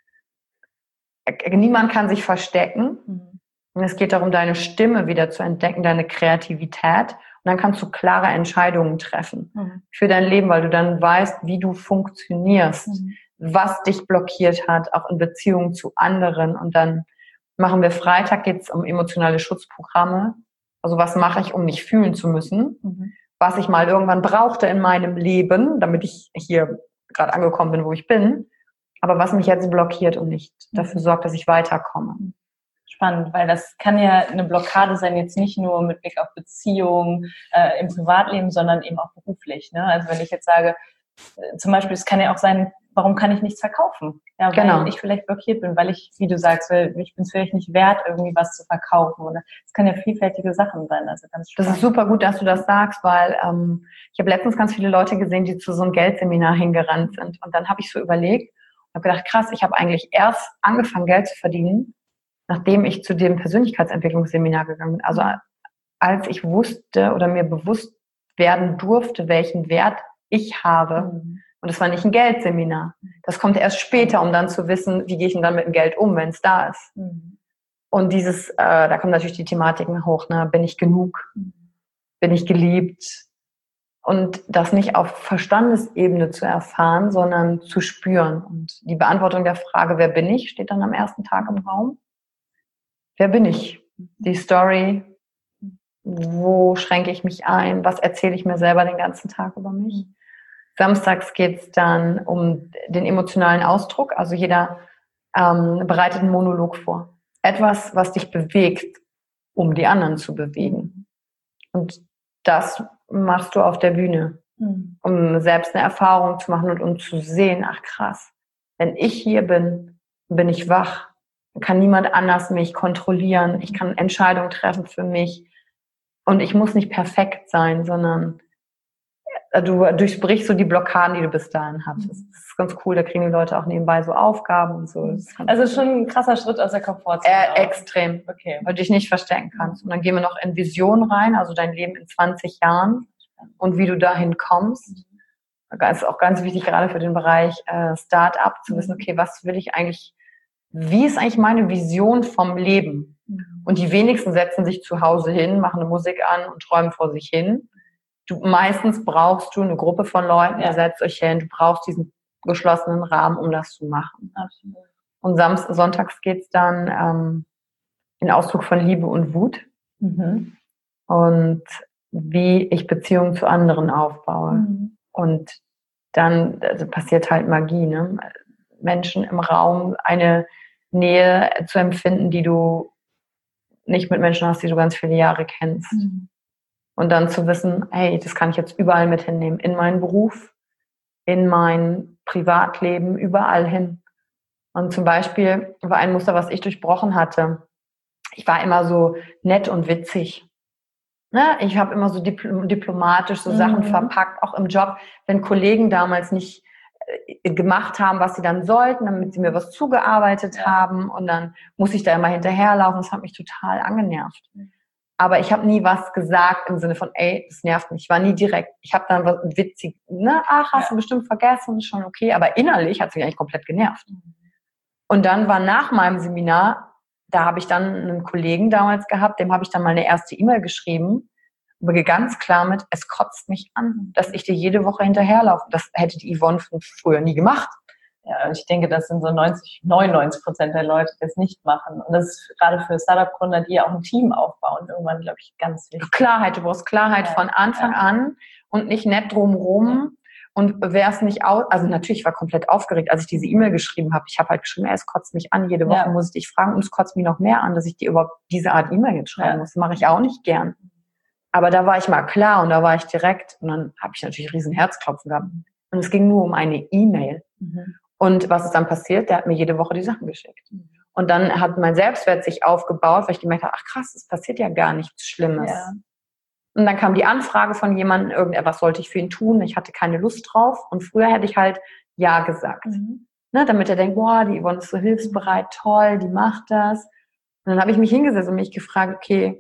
Speaker 3: Niemand kann sich verstecken. Und es geht darum, deine Stimme wieder zu entdecken, deine Kreativität. Und dann kannst du klare Entscheidungen treffen mhm. für dein Leben, weil du dann weißt, wie du funktionierst, mhm. was dich blockiert hat, auch in Beziehungen zu anderen. Und dann machen wir Freitag, geht es um emotionale Schutzprogramme. Also was mache ich, um nicht fühlen zu müssen? Mhm. Was ich mal irgendwann brauchte in meinem Leben, damit ich hier gerade angekommen bin, wo ich bin. Aber was mich jetzt blockiert und nicht mhm. dafür sorgt, dass ich weiterkomme.
Speaker 2: Spannend, weil das kann ja eine Blockade sein, jetzt nicht nur mit Blick auf Beziehungen äh, im Privatleben, sondern eben auch beruflich. Ne? Also wenn ich jetzt sage, äh, zum Beispiel, es kann ja auch sein, warum kann ich nichts verkaufen? Ja, weil genau. ich vielleicht blockiert bin, weil ich, wie du sagst, weil ich bin es vielleicht nicht wert, irgendwie was zu verkaufen. Oder es kann ja vielfältige Sachen sein. Also ganz spannend.
Speaker 3: Das ist super gut, dass du das sagst, weil ähm, ich habe letztens ganz viele Leute gesehen, die zu so einem Geldseminar hingerannt sind. Und dann habe ich so überlegt und habe gedacht, krass, ich habe eigentlich erst angefangen, Geld zu verdienen, nachdem ich zu dem Persönlichkeitsentwicklungsseminar gegangen bin. Also als ich wusste oder mir bewusst werden durfte, welchen Wert ich habe. Mhm. Und das war nicht ein Geldseminar. Das kommt erst später, um dann zu wissen, wie gehe ich denn dann mit dem Geld um, wenn es da ist. Mhm. Und dieses, äh, da kommen natürlich die Thematiken hoch, ne? Bin ich genug? Mhm. Bin ich geliebt? Und das nicht auf Verstandesebene zu erfahren, sondern zu spüren. Und die Beantwortung der Frage, wer bin ich, steht dann am ersten Tag im Raum. Wer bin ich? Die Story, wo schränke ich mich ein? Was erzähle ich mir selber den ganzen Tag über mich? Samstags geht es dann um den emotionalen Ausdruck. Also jeder ähm, bereitet einen Monolog vor. Etwas, was dich bewegt, um die anderen zu bewegen. Und das machst du auf der Bühne, um selbst eine Erfahrung zu machen und um zu sehen, ach krass, wenn ich hier bin, bin ich wach. Kann niemand anders mich kontrollieren. Ich kann Entscheidungen treffen für mich. Und ich muss nicht perfekt sein, sondern du durchbrichst so die Blockaden, die du bis dahin hattest. Das ist ganz cool. Da kriegen die Leute auch nebenbei so Aufgaben und so. Das ist
Speaker 2: also schon ein krasser Schritt aus der Komfortzone.
Speaker 3: Äh, extrem. Okay. Weil du dich nicht verstecken kannst. Und dann gehen wir noch in Vision rein, also dein Leben in zwanzig Jahren und wie du dahin kommst. Das ist auch ganz wichtig, gerade für den Bereich äh, Start-up, zu wissen, okay, was will ich eigentlich, wie ist eigentlich meine Vision vom Leben? Und die wenigsten setzen sich zu Hause hin, machen eine Musik an und träumen vor sich hin. Du, meistens brauchst du eine Gruppe von Leuten, ja. ihr setzt euch hin, du brauchst diesen geschlossenen Rahmen, um das zu machen. Absolut. Und Samst- sonntags geht's dann ähm, in Ausdruck von Liebe und Wut. Mhm. Und wie ich Beziehungen zu anderen aufbaue. Mhm. Und dann also passiert halt Magie, ne? Menschen im Raum eine Nähe zu empfinden, die du nicht mit Menschen hast, die du ganz viele Jahre kennst. Mhm. Und dann zu wissen, hey, das kann ich jetzt überall mit hinnehmen. In meinen Beruf, in mein Privatleben, überall hin. Und zum Beispiel war ein Muster, was ich durchbrochen hatte. Ich war immer so nett und witzig. Ne? Ich habe immer so dipl- diplomatisch so mhm. Sachen verpackt, auch im Job. Wenn Kollegen damals nicht äh, gemacht haben, was sie dann sollten, damit sie mir was zugearbeitet ja. haben. Und dann muss ich da immer hinterherlaufen. Das hat mich total angenervt. Aber ich habe nie was gesagt im Sinne von, ey, das nervt mich. Ich war nie direkt. Ich habe dann was witzig, ne, ach, hast ja. du bestimmt vergessen, ist schon okay. Aber innerlich hat es mich eigentlich komplett genervt. Mhm. Und dann war nach meinem Seminar, da habe ich dann einen Kollegen damals gehabt, dem habe ich dann mal eine erste E-Mail geschrieben, aber ganz klar mit, es kotzt mich an, dass ich dir jede Woche hinterherlaufe. Das hätte die Yvonne von früher nie gemacht.
Speaker 2: Ja, ich denke, das sind so neunzig, neunundneunzig Prozent der Leute, die das nicht machen. Und das ist gerade für Startup-Gründer, die ja auch ein Team aufbauen, irgendwann, glaube ich, ganz wichtig.
Speaker 3: Klarheit, du brauchst Klarheit ja. von Anfang ja. an und nicht nett drumrum. Ja. Und wer es nicht aus, also natürlich, ich war komplett aufgeregt, als ich diese E-Mail geschrieben habe. Ich habe halt geschrieben, es kotzt mich an, jede Woche ja. muss ich dich fragen und es kotzt mich noch mehr an, dass ich dir überhaupt diese Art E-Mail jetzt schreiben ja. muss. Das mache ich auch nicht gern. Aber da war ich mal klar und da war ich direkt und dann habe ich natürlich riesen Herzklopfen gehabt. Und es ging nur um eine E-Mail. Mhm. Und was ist dann passiert? Der hat mir jede Woche die Sachen geschickt. Mhm. Und dann hat mein Selbstwert sich aufgebaut, weil ich gemerkt habe, ach krass, es passiert ja gar nichts Schlimmes. Ja. Und dann kam die Anfrage von jemandem, irgendetwas sollte ich für ihn tun. Ich hatte keine Lust drauf. Und früher hätte ich halt Ja gesagt. Mhm. Ne, damit er denkt, boah, die Yvonne ist so hilfsbereit, toll, die macht das. Und dann habe ich mich hingesetzt und mich gefragt, okay,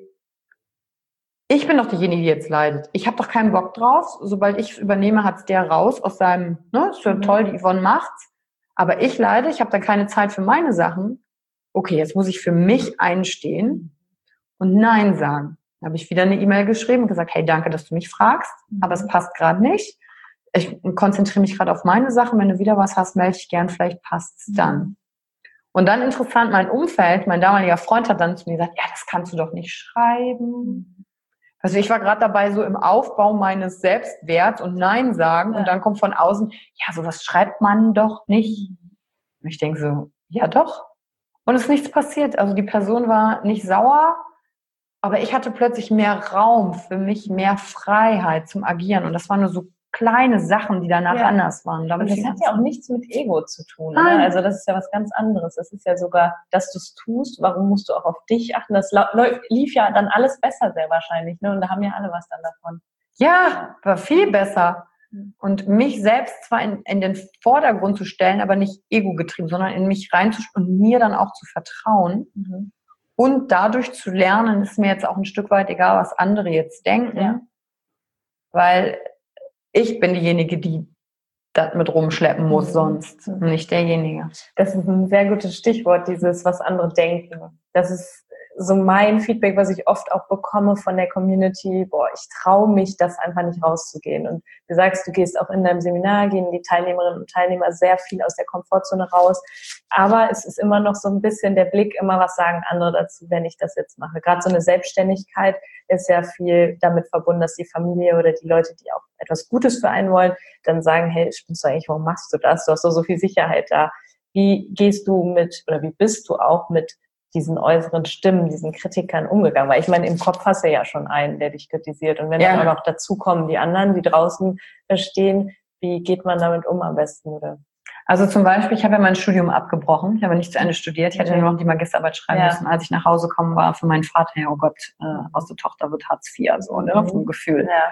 Speaker 3: ich bin doch diejenige, die jetzt leidet. Ich habe doch keinen Bock drauf. Sobald ich es übernehme, hat's der raus aus seinem, ne, ist ja mhm. toll, die Yvonne macht's. Aber ich leide, ich habe dann keine Zeit für meine Sachen. Okay, jetzt muss ich für mich einstehen und Nein sagen. Dann habe ich wieder eine E-Mail geschrieben und gesagt, hey, danke, dass du mich fragst, aber es passt gerade nicht. Ich konzentriere mich gerade auf meine Sachen. Wenn du wieder was hast, melde ich gern, vielleicht passt's dann. Und dann interessant, mein Umfeld, mein damaliger Freund hat dann zu mir gesagt, ja, das kannst du doch nicht schreiben. Also ich war gerade dabei, so im Aufbau meines Selbstwerts und Nein sagen ja. und dann kommt von außen, ja, sowas schreibt man doch nicht. Und ich denke so, ja doch. Und es ist nichts passiert. Also die Person war nicht sauer, aber ich hatte plötzlich mehr Raum für mich, mehr Freiheit zum Agieren. Und das waren nur so kleine Sachen, die danach ja. anders waren.
Speaker 2: Damit und das hat ja auch nichts mit Ego zu tun. Oder? Also das ist ja was ganz anderes. Das ist ja sogar, dass du es tust. Warum musst du auch auf dich achten? Das lief ja dann alles besser sehr wahrscheinlich. Ne? Und da haben ja alle was dann davon.
Speaker 3: Ja, war viel besser. Und mich selbst zwar in, in den Vordergrund zu stellen, aber nicht ego-getrieben, sondern in mich reinzuspüren und mir dann auch zu vertrauen. Mhm. Und dadurch zu lernen, ist mir jetzt auch ein Stück weit egal, was andere jetzt denken. Ja. Weil ich bin diejenige, die das mit rumschleppen muss, mhm. sonst nicht derjenige.
Speaker 2: Das ist ein sehr gutes Stichwort, dieses, was andere denken. Das ist so mein Feedback, was ich oft auch bekomme von der Community. Boah, ich traue mich, das einfach nicht rauszugehen. Und du sagst, du gehst auch in deinem Seminar, gehen die Teilnehmerinnen und Teilnehmer sehr viel aus der Komfortzone raus. Aber es ist immer noch so ein bisschen der Blick, immer was sagen andere dazu, wenn ich das jetzt mache. Gerade so eine Selbstständigkeit ist ja viel damit verbunden, dass die Familie oder die Leute, die auch etwas Gutes für einen wollen, dann sagen, hey, spinnst du eigentlich, warum machst du das? Du hast doch so viel Sicherheit da. Wie gehst du mit, oder wie bist du auch mit diesen äußeren Stimmen, diesen Kritikern umgegangen? Weil ich meine, im Kopf hast du ja schon einen, der dich kritisiert. Und wenn ja. dann auch noch dazu kommen die anderen, die draußen stehen, wie geht man damit um am besten? Oder?
Speaker 3: Also zum Beispiel, ich habe ja mein Studium abgebrochen. Ich habe nicht zu Ende studiert. Ich hätte ja. nur noch die Magisterarbeit schreiben ja. müssen. Als ich nach Hause gekommen war, für meinen Vater, ja, oh Gott, äh, aus der Tochter wird Hartz vier, so, ne, mhm. vom Gefühl. Ja.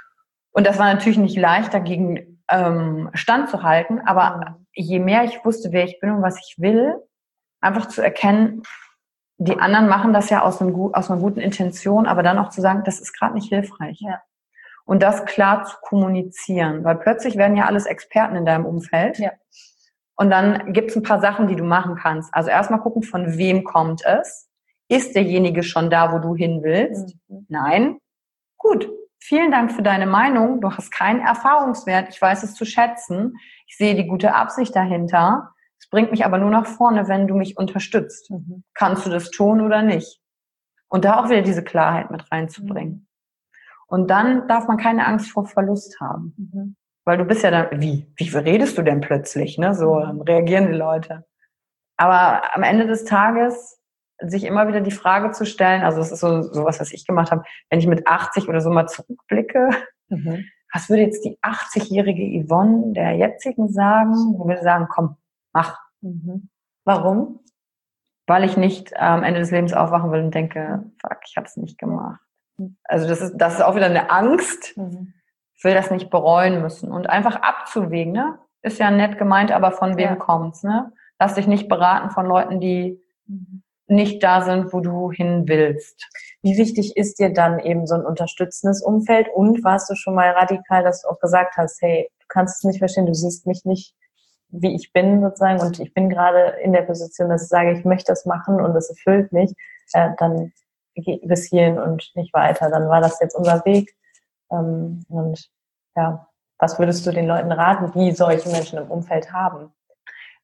Speaker 3: Und das war natürlich nicht leicht, dagegen ähm, standzuhalten. Aber mhm. je mehr ich wusste, wer ich bin und was ich will, einfach zu erkennen, die anderen machen das ja aus, einem, aus einer guten Intention, aber dann auch zu sagen, das ist gerade nicht hilfreich. Ja. Und das klar zu kommunizieren, weil plötzlich werden ja alles Experten in deinem Umfeld. Ja. Und dann gibt es ein paar Sachen, die du machen kannst. Also erstmal gucken, von wem kommt es? Ist derjenige schon da, wo du hin willst? Mhm. Nein? Gut. Vielen Dank für deine Meinung. Du hast keinen Erfahrungswert. Ich weiß es zu schätzen. Ich sehe die gute Absicht dahinter. Es bringt mich aber nur nach vorne, wenn du mich unterstützt. Mhm. Kannst du das tun oder nicht? Und da auch wieder diese Klarheit mit reinzubringen. Mhm. Und dann darf man keine Angst vor Verlust haben. Mhm. Weil du bist ja dann, wie, wie redest du denn plötzlich? Ne? So dann reagieren die Leute. Aber am Ende des Tages sich immer wieder die Frage zu stellen, also es ist so sowas, was ich gemacht habe, wenn ich mit achtzig oder so mal zurückblicke, mhm. was würde jetzt die achtzigjährige Yvonne der jetzigen sagen? Ich würde sagen, komm, mach.
Speaker 2: Mhm. Warum?
Speaker 3: Weil ich nicht äh, am Ende des Lebens aufwachen will und denke, fuck, ich habe es nicht gemacht. Also das ist, das ist auch wieder eine Angst. Mhm. Ich will das nicht bereuen müssen. Und einfach abzuwägen, ne? Ist ja nett gemeint, aber von wem ja. kommt's, ne? Lass dich nicht beraten von Leuten, die mhm. nicht da sind, wo du hin willst.
Speaker 2: Wie wichtig ist dir dann eben so ein unterstützendes Umfeld? Und warst du schon mal radikal, dass du auch gesagt hast, hey, du kannst es nicht verstehen, du siehst mich nicht, wie ich bin sozusagen, und ich bin gerade in der Position, dass ich sage, ich möchte das machen und das erfüllt mich, äh, dann bis hierhin und nicht weiter. Dann war das jetzt unser Weg. Ähm, und ja, was würdest du den Leuten raten, die solche Menschen im Umfeld haben?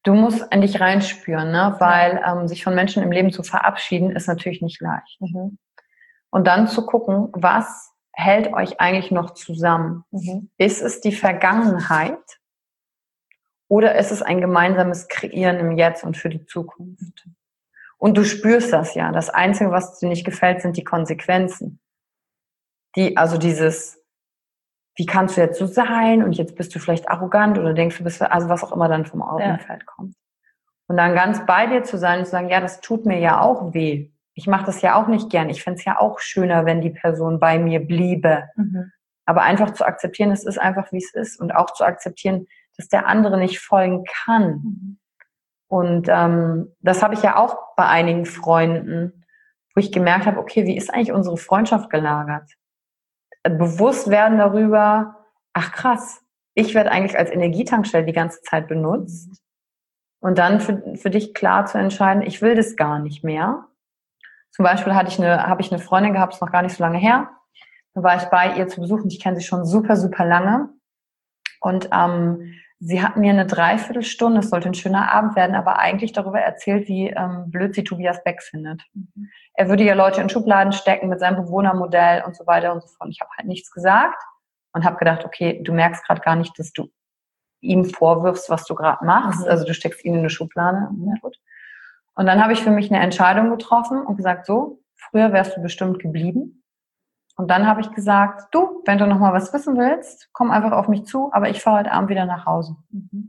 Speaker 3: Du musst in dich reinspüren, ne? Weil ähm, sich von Menschen im Leben zu verabschieden, ist natürlich nicht leicht.
Speaker 2: Mhm.
Speaker 3: Und dann zu gucken, was hält euch eigentlich noch zusammen?
Speaker 2: Mhm.
Speaker 3: Ist es die Vergangenheit oder ist es ein gemeinsames Kreieren im Jetzt und für die Zukunft? Und du spürst das ja. Das Einzige, was dir nicht gefällt, sind die Konsequenzen. Die, also dieses, wie kannst du jetzt so sein und jetzt bist du vielleicht arrogant oder denkst du bist, also was auch immer dann vom Außenfeld ja. kommt. Und dann ganz bei dir zu sein und zu sagen, ja, das tut mir ja auch weh. Ich mache das ja auch nicht gern. Ich fände es ja auch schöner, wenn die Person bei mir bliebe.
Speaker 2: Mhm.
Speaker 3: Aber einfach zu akzeptieren, es ist einfach, wie es ist. Und auch zu akzeptieren, dass der andere nicht folgen kann.
Speaker 2: Mhm.
Speaker 3: Und ähm, das habe ich ja auch bei einigen Freunden, wo ich gemerkt habe, okay, wie ist eigentlich unsere Freundschaft gelagert? Bewusst werden darüber, ach krass, ich werde eigentlich als Energietankstelle die ganze Zeit benutzt. Und dann für, für dich klar zu entscheiden, ich will das gar nicht mehr. Zum Beispiel hatte ich eine, habe ich eine Freundin gehabt, ist noch gar nicht so lange her. Da war ich bei ihr zu Besuch und ich kenne sie schon super, super lange. Und ähm, sie hat mir eine Dreiviertelstunde, es sollte ein schöner Abend werden, aber eigentlich darüber erzählt, wie ähm, blöd sie Tobias Beck findet. Mhm. Er würde ja Leute in Schubladen stecken mit seinem Bewohnermodell und so weiter und so fort. Ich habe halt nichts gesagt und habe gedacht, okay, du merkst gerade gar nicht, dass du ihm vorwirfst, was du gerade machst. Mhm. Also du steckst ihn in eine Schublade. Ja, gut. Und dann habe ich für mich eine Entscheidung getroffen und gesagt, so, früher wärst du bestimmt geblieben. Und dann habe ich gesagt, du, wenn du noch mal was wissen willst, komm einfach auf mich zu, aber ich fahre heute Abend wieder nach Hause. Mhm.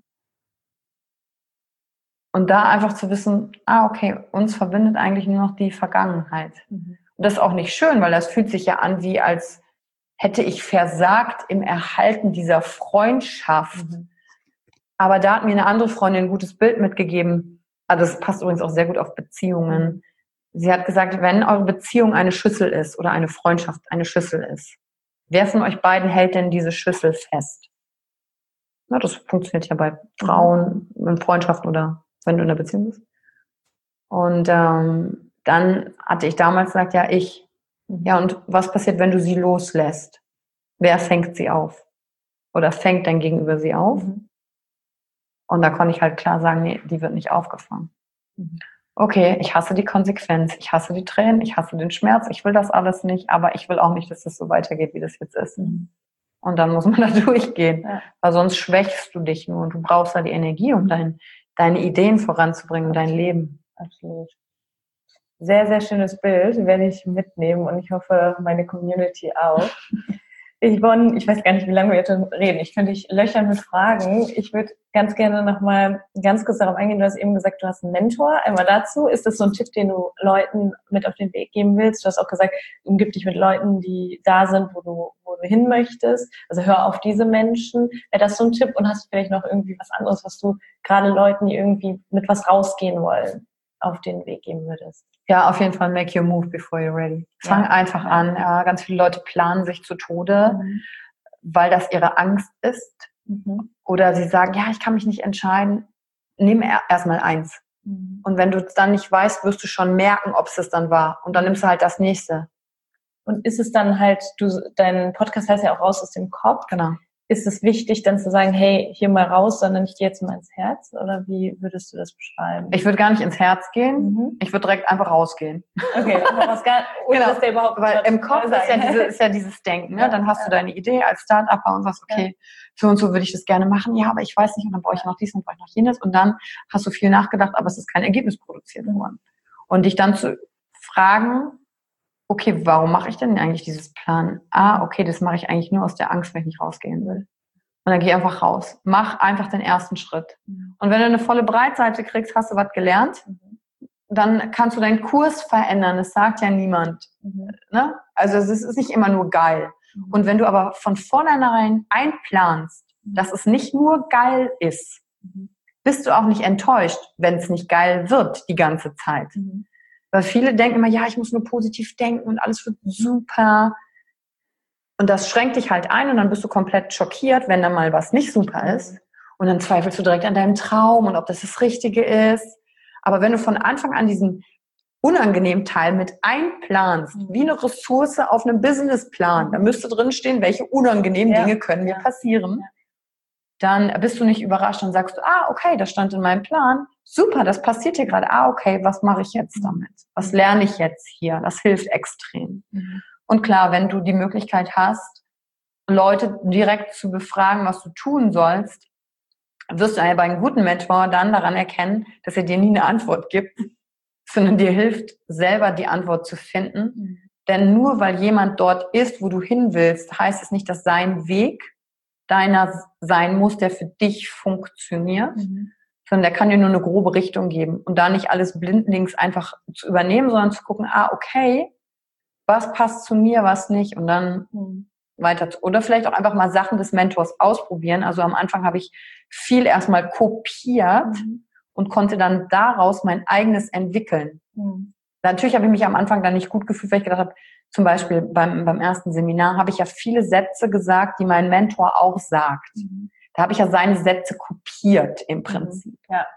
Speaker 3: Und da einfach zu wissen, ah, okay, uns verbindet eigentlich nur noch die Vergangenheit. Mhm. Und das ist auch nicht schön, weil das fühlt sich ja an, wie als hätte ich versagt im Erhalten dieser Freundschaft. Mhm. Aber da hat mir eine andere Freundin ein gutes Bild mitgegeben. Also das passt übrigens auch sehr gut auf Beziehungen. Sie hat gesagt, wenn eure Beziehung eine Schüssel ist oder eine Freundschaft eine Schüssel ist, wer von euch beiden hält denn diese Schüssel fest? Na, das funktioniert ja bei Frauen, in Freundschaften oder wenn du in einer Beziehung bist. Und ähm, dann hatte ich damals gesagt, ja, ich. Ja, und was passiert, wenn du sie loslässt? Wer fängt sie auf? Oder fängt dein Gegenüber sie auf? Mhm. Und da konnte ich halt klar sagen, nee, die wird nicht aufgefangen. Mhm. Okay, ich hasse die Konsequenz, ich hasse die Tränen, ich hasse den Schmerz, ich will das alles nicht, aber ich will auch nicht, dass das so weitergeht, wie das jetzt ist. Mhm. Und dann muss man da durchgehen, ja. Weil sonst schwächst du dich nur und du brauchst da die Energie, um dein, deine Ideen voranzubringen und dein Leben.
Speaker 2: Absolut. Sehr, sehr schönes Bild, werde ich mitnehmen und ich hoffe, meine Community auch. Yvonne, ich weiß gar nicht, wie lange wir jetzt schon reden. Ich könnte dich löchern mit Fragen. Ich würde ganz gerne nochmal ganz kurz darauf eingehen. Du hast eben gesagt, du hast einen Mentor. Einmal dazu. Ist das so ein Tipp, den du Leuten mit auf den Weg geben willst? Du hast auch gesagt, umgib dich mit Leuten, die da sind, wo du, wo du hin möchtest. Also hör auf diese Menschen. Wäre das so ein Tipp? Und hast du vielleicht noch irgendwie was anderes, was du gerade Leuten, die irgendwie mit was rausgehen wollen, auf den Weg geben würdest?
Speaker 3: Ja, auf jeden Fall make your move before you're ready. Fang ja. einfach an. Ja, ganz viele Leute planen sich zu Tode, mhm. weil das ihre Angst ist. Mhm. Oder sie sagen, ja, ich kann mich nicht entscheiden. Nimm erstmal eins. Mhm. Und wenn du es dann nicht weißt, wirst du schon merken, ob es das dann war. Und dann nimmst du halt das nächste.
Speaker 2: Und ist es dann halt, du, dein Podcast heißt ja auch raus aus dem Kopf.
Speaker 3: Genau.
Speaker 2: Ist es wichtig, dann zu sagen, hey, hier mal raus, sondern ich gehe jetzt mal ins Herz? Oder wie würdest du das beschreiben?
Speaker 3: Ich würde gar nicht ins Herz gehen. Mhm. Ich würde direkt einfach rausgehen.
Speaker 2: Okay, was gar, ohne
Speaker 3: genau.
Speaker 2: dass der überhaupt
Speaker 3: Weil im Kopf ist ja, diese, ist ja dieses Denken. Ne? Ja, dann hast ja. du deine Idee als Start-Upper und sagst, okay, ja. so und so würde ich das gerne machen. Ja, aber ich weiß nicht und dann brauche ich noch dies und brauche ich noch jenes. Und dann hast du viel nachgedacht, aber es ist kein Ergebnis produziert worden. Und dich dann zu fragen, okay, warum mache ich denn eigentlich dieses Plan? Ah, okay, das mache ich eigentlich nur aus der Angst, wenn ich nicht rausgehen will. Und dann geh einfach raus. Mach einfach den ersten Schritt. Mhm. Und wenn du eine volle Breitseite kriegst, hast du was gelernt. Mhm. Dann kannst du deinen Kurs verändern. Das sagt ja niemand. Mhm. Ne? Also es ist nicht immer nur geil. Mhm. Und wenn du aber von vornherein einplanst, mhm. dass es nicht nur geil ist, mhm. bist du auch nicht enttäuscht, wenn es nicht geil wird die ganze Zeit. Mhm. Weil viele denken immer, ja, ich muss nur positiv denken und alles wird super. Und das schränkt dich halt ein und dann bist du komplett schockiert, wenn da mal was nicht super ist. Und dann zweifelst du direkt an deinem Traum und ob das das Richtige ist. Aber wenn du von Anfang an diesen unangenehmen Teil mit einplanst, wie eine Ressource auf einem Businessplan, da müsste drin stehen, welche unangenehmen ja. Dinge können mir ja. passieren. Ja. dann bist du nicht überrascht und sagst, ah, okay, das stand in meinem Plan. Super, das passiert hier gerade. Ah, okay, was mache ich jetzt damit? Was lerne ich jetzt hier? Das hilft extrem. Mhm. Und klar, wenn du die Möglichkeit hast, Leute direkt zu befragen, was du tun sollst, wirst du ja bei einem guten Mentor dann daran erkennen, dass er dir nie eine Antwort gibt, sondern dir hilft, selber die Antwort zu finden. Mhm. Denn nur weil jemand dort ist, wo du hin willst, heißt es nicht, dass sein Weg deiner sein muss, der für dich funktioniert, mhm. sondern der kann dir nur eine grobe Richtung geben und da nicht alles blindlings einfach zu übernehmen, sondern zu gucken, ah, okay, was passt zu mir, was nicht und dann mhm. weiter. Oder vielleicht auch einfach mal Sachen des Mentors ausprobieren. Also am Anfang habe ich viel erstmal kopiert mhm. und konnte dann daraus mein eigenes entwickeln. Mhm. Natürlich habe ich mich am Anfang dann nicht gut gefühlt, weil ich gedacht habe, zum Beispiel beim, beim ersten Seminar habe ich ja viele Sätze gesagt, die mein Mentor auch sagt. Mhm. Da habe ich ja seine Sätze kopiert im Prinzip. Mhm. Ja.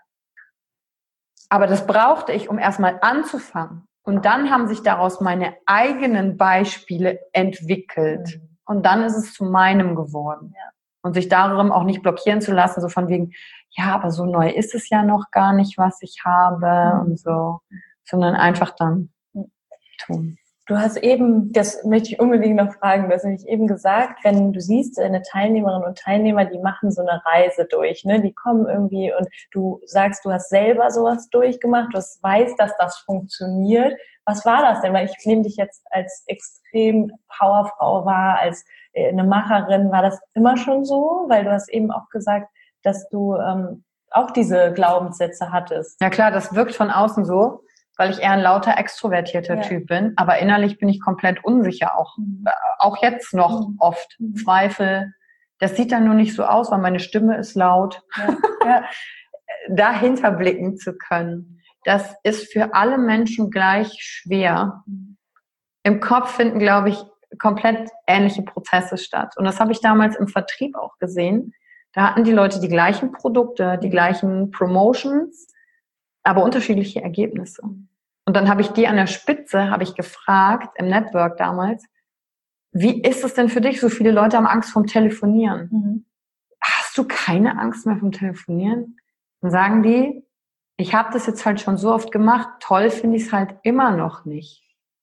Speaker 3: Aber das brauchte ich, um erstmal anzufangen. Und dann haben sich daraus meine eigenen Beispiele entwickelt. Mhm. Und dann ist es zu meinem geworden. Ja. Und sich darum auch nicht blockieren zu lassen, so von wegen, ja, aber so neu ist es ja noch gar nicht, was ich habe mhm. und so. Sondern einfach dann tun.
Speaker 2: Du hast eben, das möchte ich unbedingt noch fragen, du hast nämlich eben gesagt, wenn du siehst, eine Teilnehmerinnen und Teilnehmer, die machen so eine Reise durch, ne, die kommen irgendwie und du sagst, du hast selber sowas durchgemacht, du weißt, dass das funktioniert. Was war das denn? Weil ich nehme dich jetzt als extrem Powerfrau wahr, als eine Macherin. War das immer schon so? Weil du hast eben auch gesagt, dass du ähm, auch diese Glaubenssätze hattest.
Speaker 3: Ja klar, das wirkt von außen so, weil ich eher ein lauter, extrovertierter ja. Typ bin. Aber innerlich bin ich komplett unsicher, auch, mhm. äh, auch jetzt noch mhm. oft. Mhm. Zweifel. Das sieht dann nur nicht so aus, weil meine Stimme ist laut. Ja. Ja. Dahinter blicken zu können, das ist für alle Menschen gleich schwer. Mhm. Im Kopf finden, glaube ich, komplett ähnliche Prozesse statt. Und das habe ich damals im Vertrieb auch gesehen. Da hatten die Leute die gleichen Produkte, die gleichen Promotions, aber unterschiedliche Ergebnisse. Und dann habe ich die an der Spitze, habe ich gefragt, im Network damals, wie ist es denn für dich? So viele Leute haben Angst vom Telefonieren. Mhm. Hast du keine Angst mehr vom Telefonieren? Dann sagen die, ich habe das jetzt halt schon so oft gemacht, toll finde ich es halt immer noch nicht.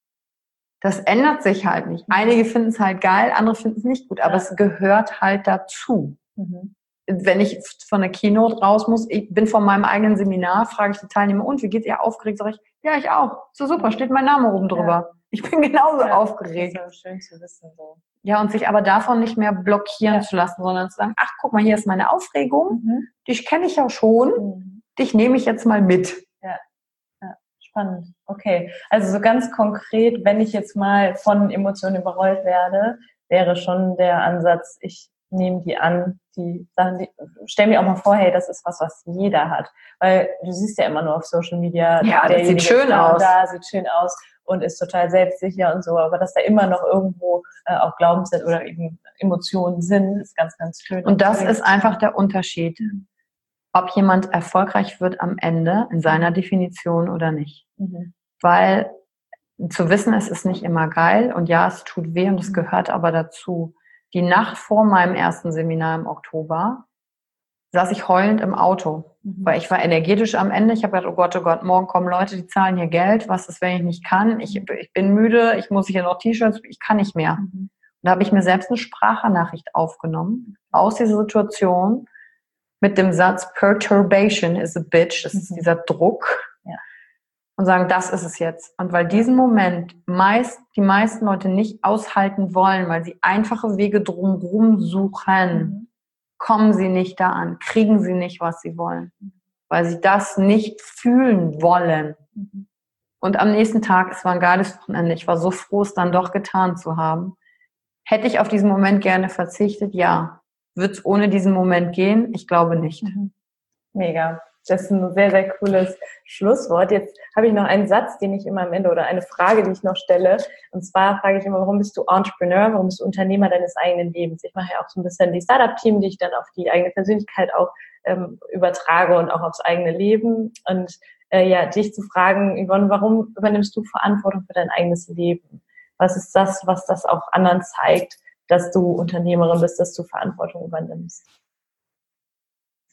Speaker 3: Das ändert sich halt nicht. Einige finden es halt geil, andere finden es nicht gut, aber ja. es gehört halt dazu. Mhm. Wenn ich von der Keynote raus muss, ich bin von meinem eigenen Seminar, frage ich die Teilnehmer, und wie geht's ihr aufgeregt? Sag ich, ja, ich auch. So super, steht mein Name oben drüber. Ja. Ich bin genauso ja, aufgeregt. Das ist ja schön zu wissen. So. Ja, und sich aber davon nicht mehr blockieren ja. zu lassen, sondern zu sagen, ach, guck mal, hier ist meine Aufregung, mhm. die kenne ich ja schon, mhm. dich nehme ich jetzt mal mit.
Speaker 2: Ja. Ja, spannend. Okay, also so ganz konkret, wenn ich jetzt mal von Emotionen überrollt werde, wäre schon der Ansatz, ich nehme die an, die Sachen, die, stell mir auch mal vor, hey, das ist was, was jeder hat. Weil du siehst ja immer nur auf Social Media,
Speaker 3: ja, das sieht schön aus.
Speaker 2: Da sieht schön aus und ist total selbstsicher und so, aber dass da immer noch irgendwo äh, auch Glaubenssätze oder eben Emotionen sind, ist ganz, ganz schön.
Speaker 3: Und das ist einfach der Unterschied, ob jemand erfolgreich wird am Ende in seiner Definition oder nicht. Mhm. Weil zu wissen, es ist nicht immer geil und ja, es tut weh und es gehört aber dazu. Die Nacht vor meinem ersten Seminar im Oktober saß ich heulend im Auto, mhm. weil ich war energetisch am Ende. Ich habe gedacht, oh Gott, oh Gott, morgen kommen Leute, die zahlen hier Geld. Was ist, wenn ich nicht kann? Ich, ich bin müde, ich muss hier noch T-Shirts, ich kann nicht mehr. Mhm. Und da habe ich mir selbst eine Sprachnachricht aufgenommen aus dieser Situation mit dem Satz, Perturbation is a bitch, das mhm. ist dieser Druck. Ja. Und sagen, das ist es jetzt. Und weil diesen Moment meist die meisten Leute nicht aushalten wollen, weil sie einfache Wege drumherum suchen, mhm. kommen sie nicht da an, kriegen sie nicht, was sie wollen. Weil sie das nicht fühlen wollen. Mhm. Und am nächsten Tag, es war ein geiles Wochenende, ich war so froh, es dann doch getan zu haben. Hätte ich auf diesen Moment gerne verzichtet? Ja. Wird es ohne diesen Moment gehen? Ich glaube nicht.
Speaker 2: Mhm. Mega. Das ist ein sehr, sehr cooles Schlusswort. Jetzt habe ich noch einen Satz, den ich immer am Ende oder eine Frage, die ich noch stelle. Und zwar frage ich immer, warum bist du Entrepreneur? Warum bist du Unternehmer deines eigenen Lebens? Ich mache ja auch so ein bisschen die Startup-Team, die ich dann auf die eigene Persönlichkeit auch ähm, übertrage und auch aufs eigene Leben. Und äh, ja, dich zu fragen, Yvonne, warum übernimmst du Verantwortung für dein eigenes Leben? Was ist das, was das auch anderen zeigt, dass du Unternehmerin bist, dass du Verantwortung übernimmst?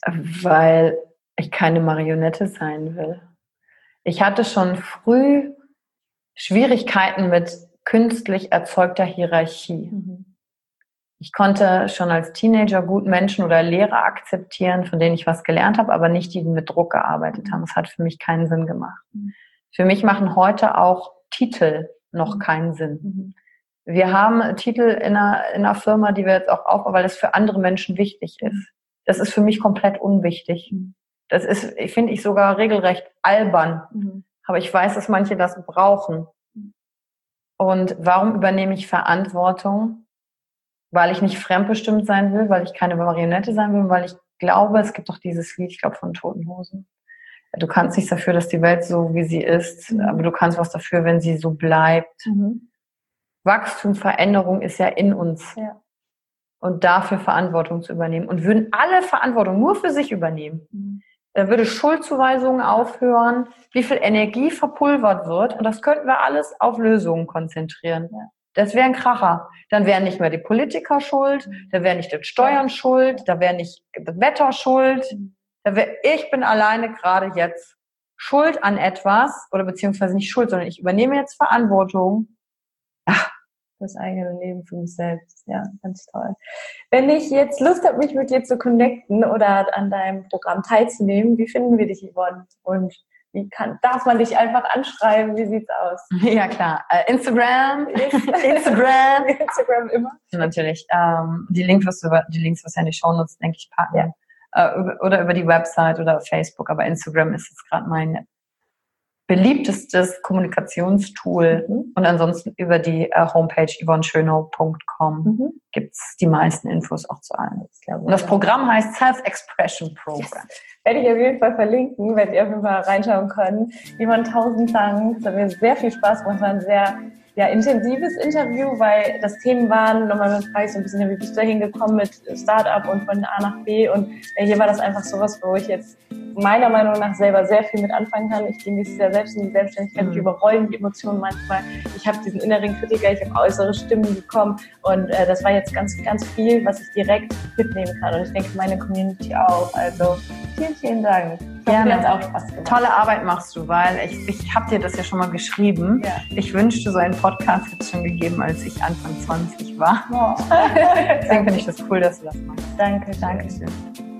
Speaker 3: Weil ich keine Marionette sein will. Ich hatte schon früh Schwierigkeiten mit künstlich erzeugter Hierarchie. Mhm. Ich konnte schon als Teenager gut Menschen oder Lehrer akzeptieren, von denen ich was gelernt habe, aber nicht die, die mit Druck gearbeitet haben. Das hat für mich keinen Sinn gemacht. Mhm. Für mich machen heute auch Titel noch keinen Sinn. Mhm. Wir haben Titel in einer, in einer Firma, die wir jetzt auch aufbauen, weil das für andere Menschen wichtig ist. Das ist für mich komplett unwichtig. Das ist, ich finde ich sogar regelrecht albern. Mhm. Aber ich weiß, dass manche das brauchen. Und warum übernehme ich Verantwortung? Weil ich nicht fremdbestimmt sein will, weil ich keine Marionette sein will, weil ich glaube, es gibt doch dieses Lied, ich glaube von Toten Hosen. Du kannst nichts dafür, dass die Welt so, wie sie ist, mhm. aber du kannst was dafür, wenn sie so bleibt. Mhm. Wachstum, Veränderung ist ja in uns. Ja. Und dafür Verantwortung zu übernehmen. Und würden alle Verantwortung nur für sich übernehmen, mhm. dann würde Schuldzuweisungen aufhören, wie viel Energie verpulvert wird. Und das könnten wir alles auf Lösungen konzentrieren. Ja. Das wäre ein Kracher. Dann wären nicht mehr die Politiker schuld, mhm. da wären nicht die Steuern schuld, da wäre nicht das Wetter schuld. Mhm. Da wär, ich bin alleine gerade jetzt schuld an etwas, oder beziehungsweise nicht schuld, sondern ich übernehme jetzt Verantwortung. Ach,
Speaker 2: das eigene Leben für mich selbst. Ja, ganz toll. Wenn ich jetzt Lust habe, mich mit dir zu connecten oder an deinem Programm teilzunehmen, wie finden wir dich, Yvonne? Und wie kann, darf man dich einfach anschreiben? Wie sieht's aus?
Speaker 3: Ja, klar. Äh, Instagram. Instagram.
Speaker 2: Instagram immer.
Speaker 3: Natürlich. Ähm, die Links, was du über, die Links, was ja in die Shownotes, denke ich, packen. Ja. Äh, oder über die Website oder Facebook. Aber Instagram ist jetzt gerade mein beliebtestes Kommunikationstool. Mhm. Und ansonsten über die äh, Homepage yvonne schönow punkt com mhm. gibt's die meisten Infos auch zu allen. Das Und das Programm heißt Self-Expression Program.
Speaker 2: Yes. Werde ich auf jeden Fall verlinken, werdet ihr auf jeden Fall reinschauen können. Yvonne, tausend Dank. Es hat mir sehr viel Spaß gemacht. Es war ein sehr ja, intensives Interview, weil das Themen waren, nochmal frage ich so ein bisschen, wie bist du da hingekommen mit Startup und von A nach B, und äh, hier war das einfach sowas, wo ich jetzt meiner Meinung nach selber sehr viel mit anfangen kann. Ich gehe mich sehr selbst in die Selbstständigkeit, mhm. ich überrollen die Emotionen manchmal. Ich habe diesen inneren Kritiker, ich habe äußere Stimmen bekommen, und äh, das war jetzt ganz, ganz viel, was ich direkt mitnehmen kann, und ich denke, meine Community auch. Also vielen, vielen Dank.
Speaker 3: Gerne. Hat auch Spaß gemacht. Tolle Arbeit machst du, weil ich, ich habe dir das ja schon mal geschrieben. Ja. Ich wünschte, so einen Podcast hätte es schon gegeben, als ich Anfang zwanzig war. Oh. Deswegen finde ich das cool, dass du das machst.
Speaker 2: Danke, danke schön.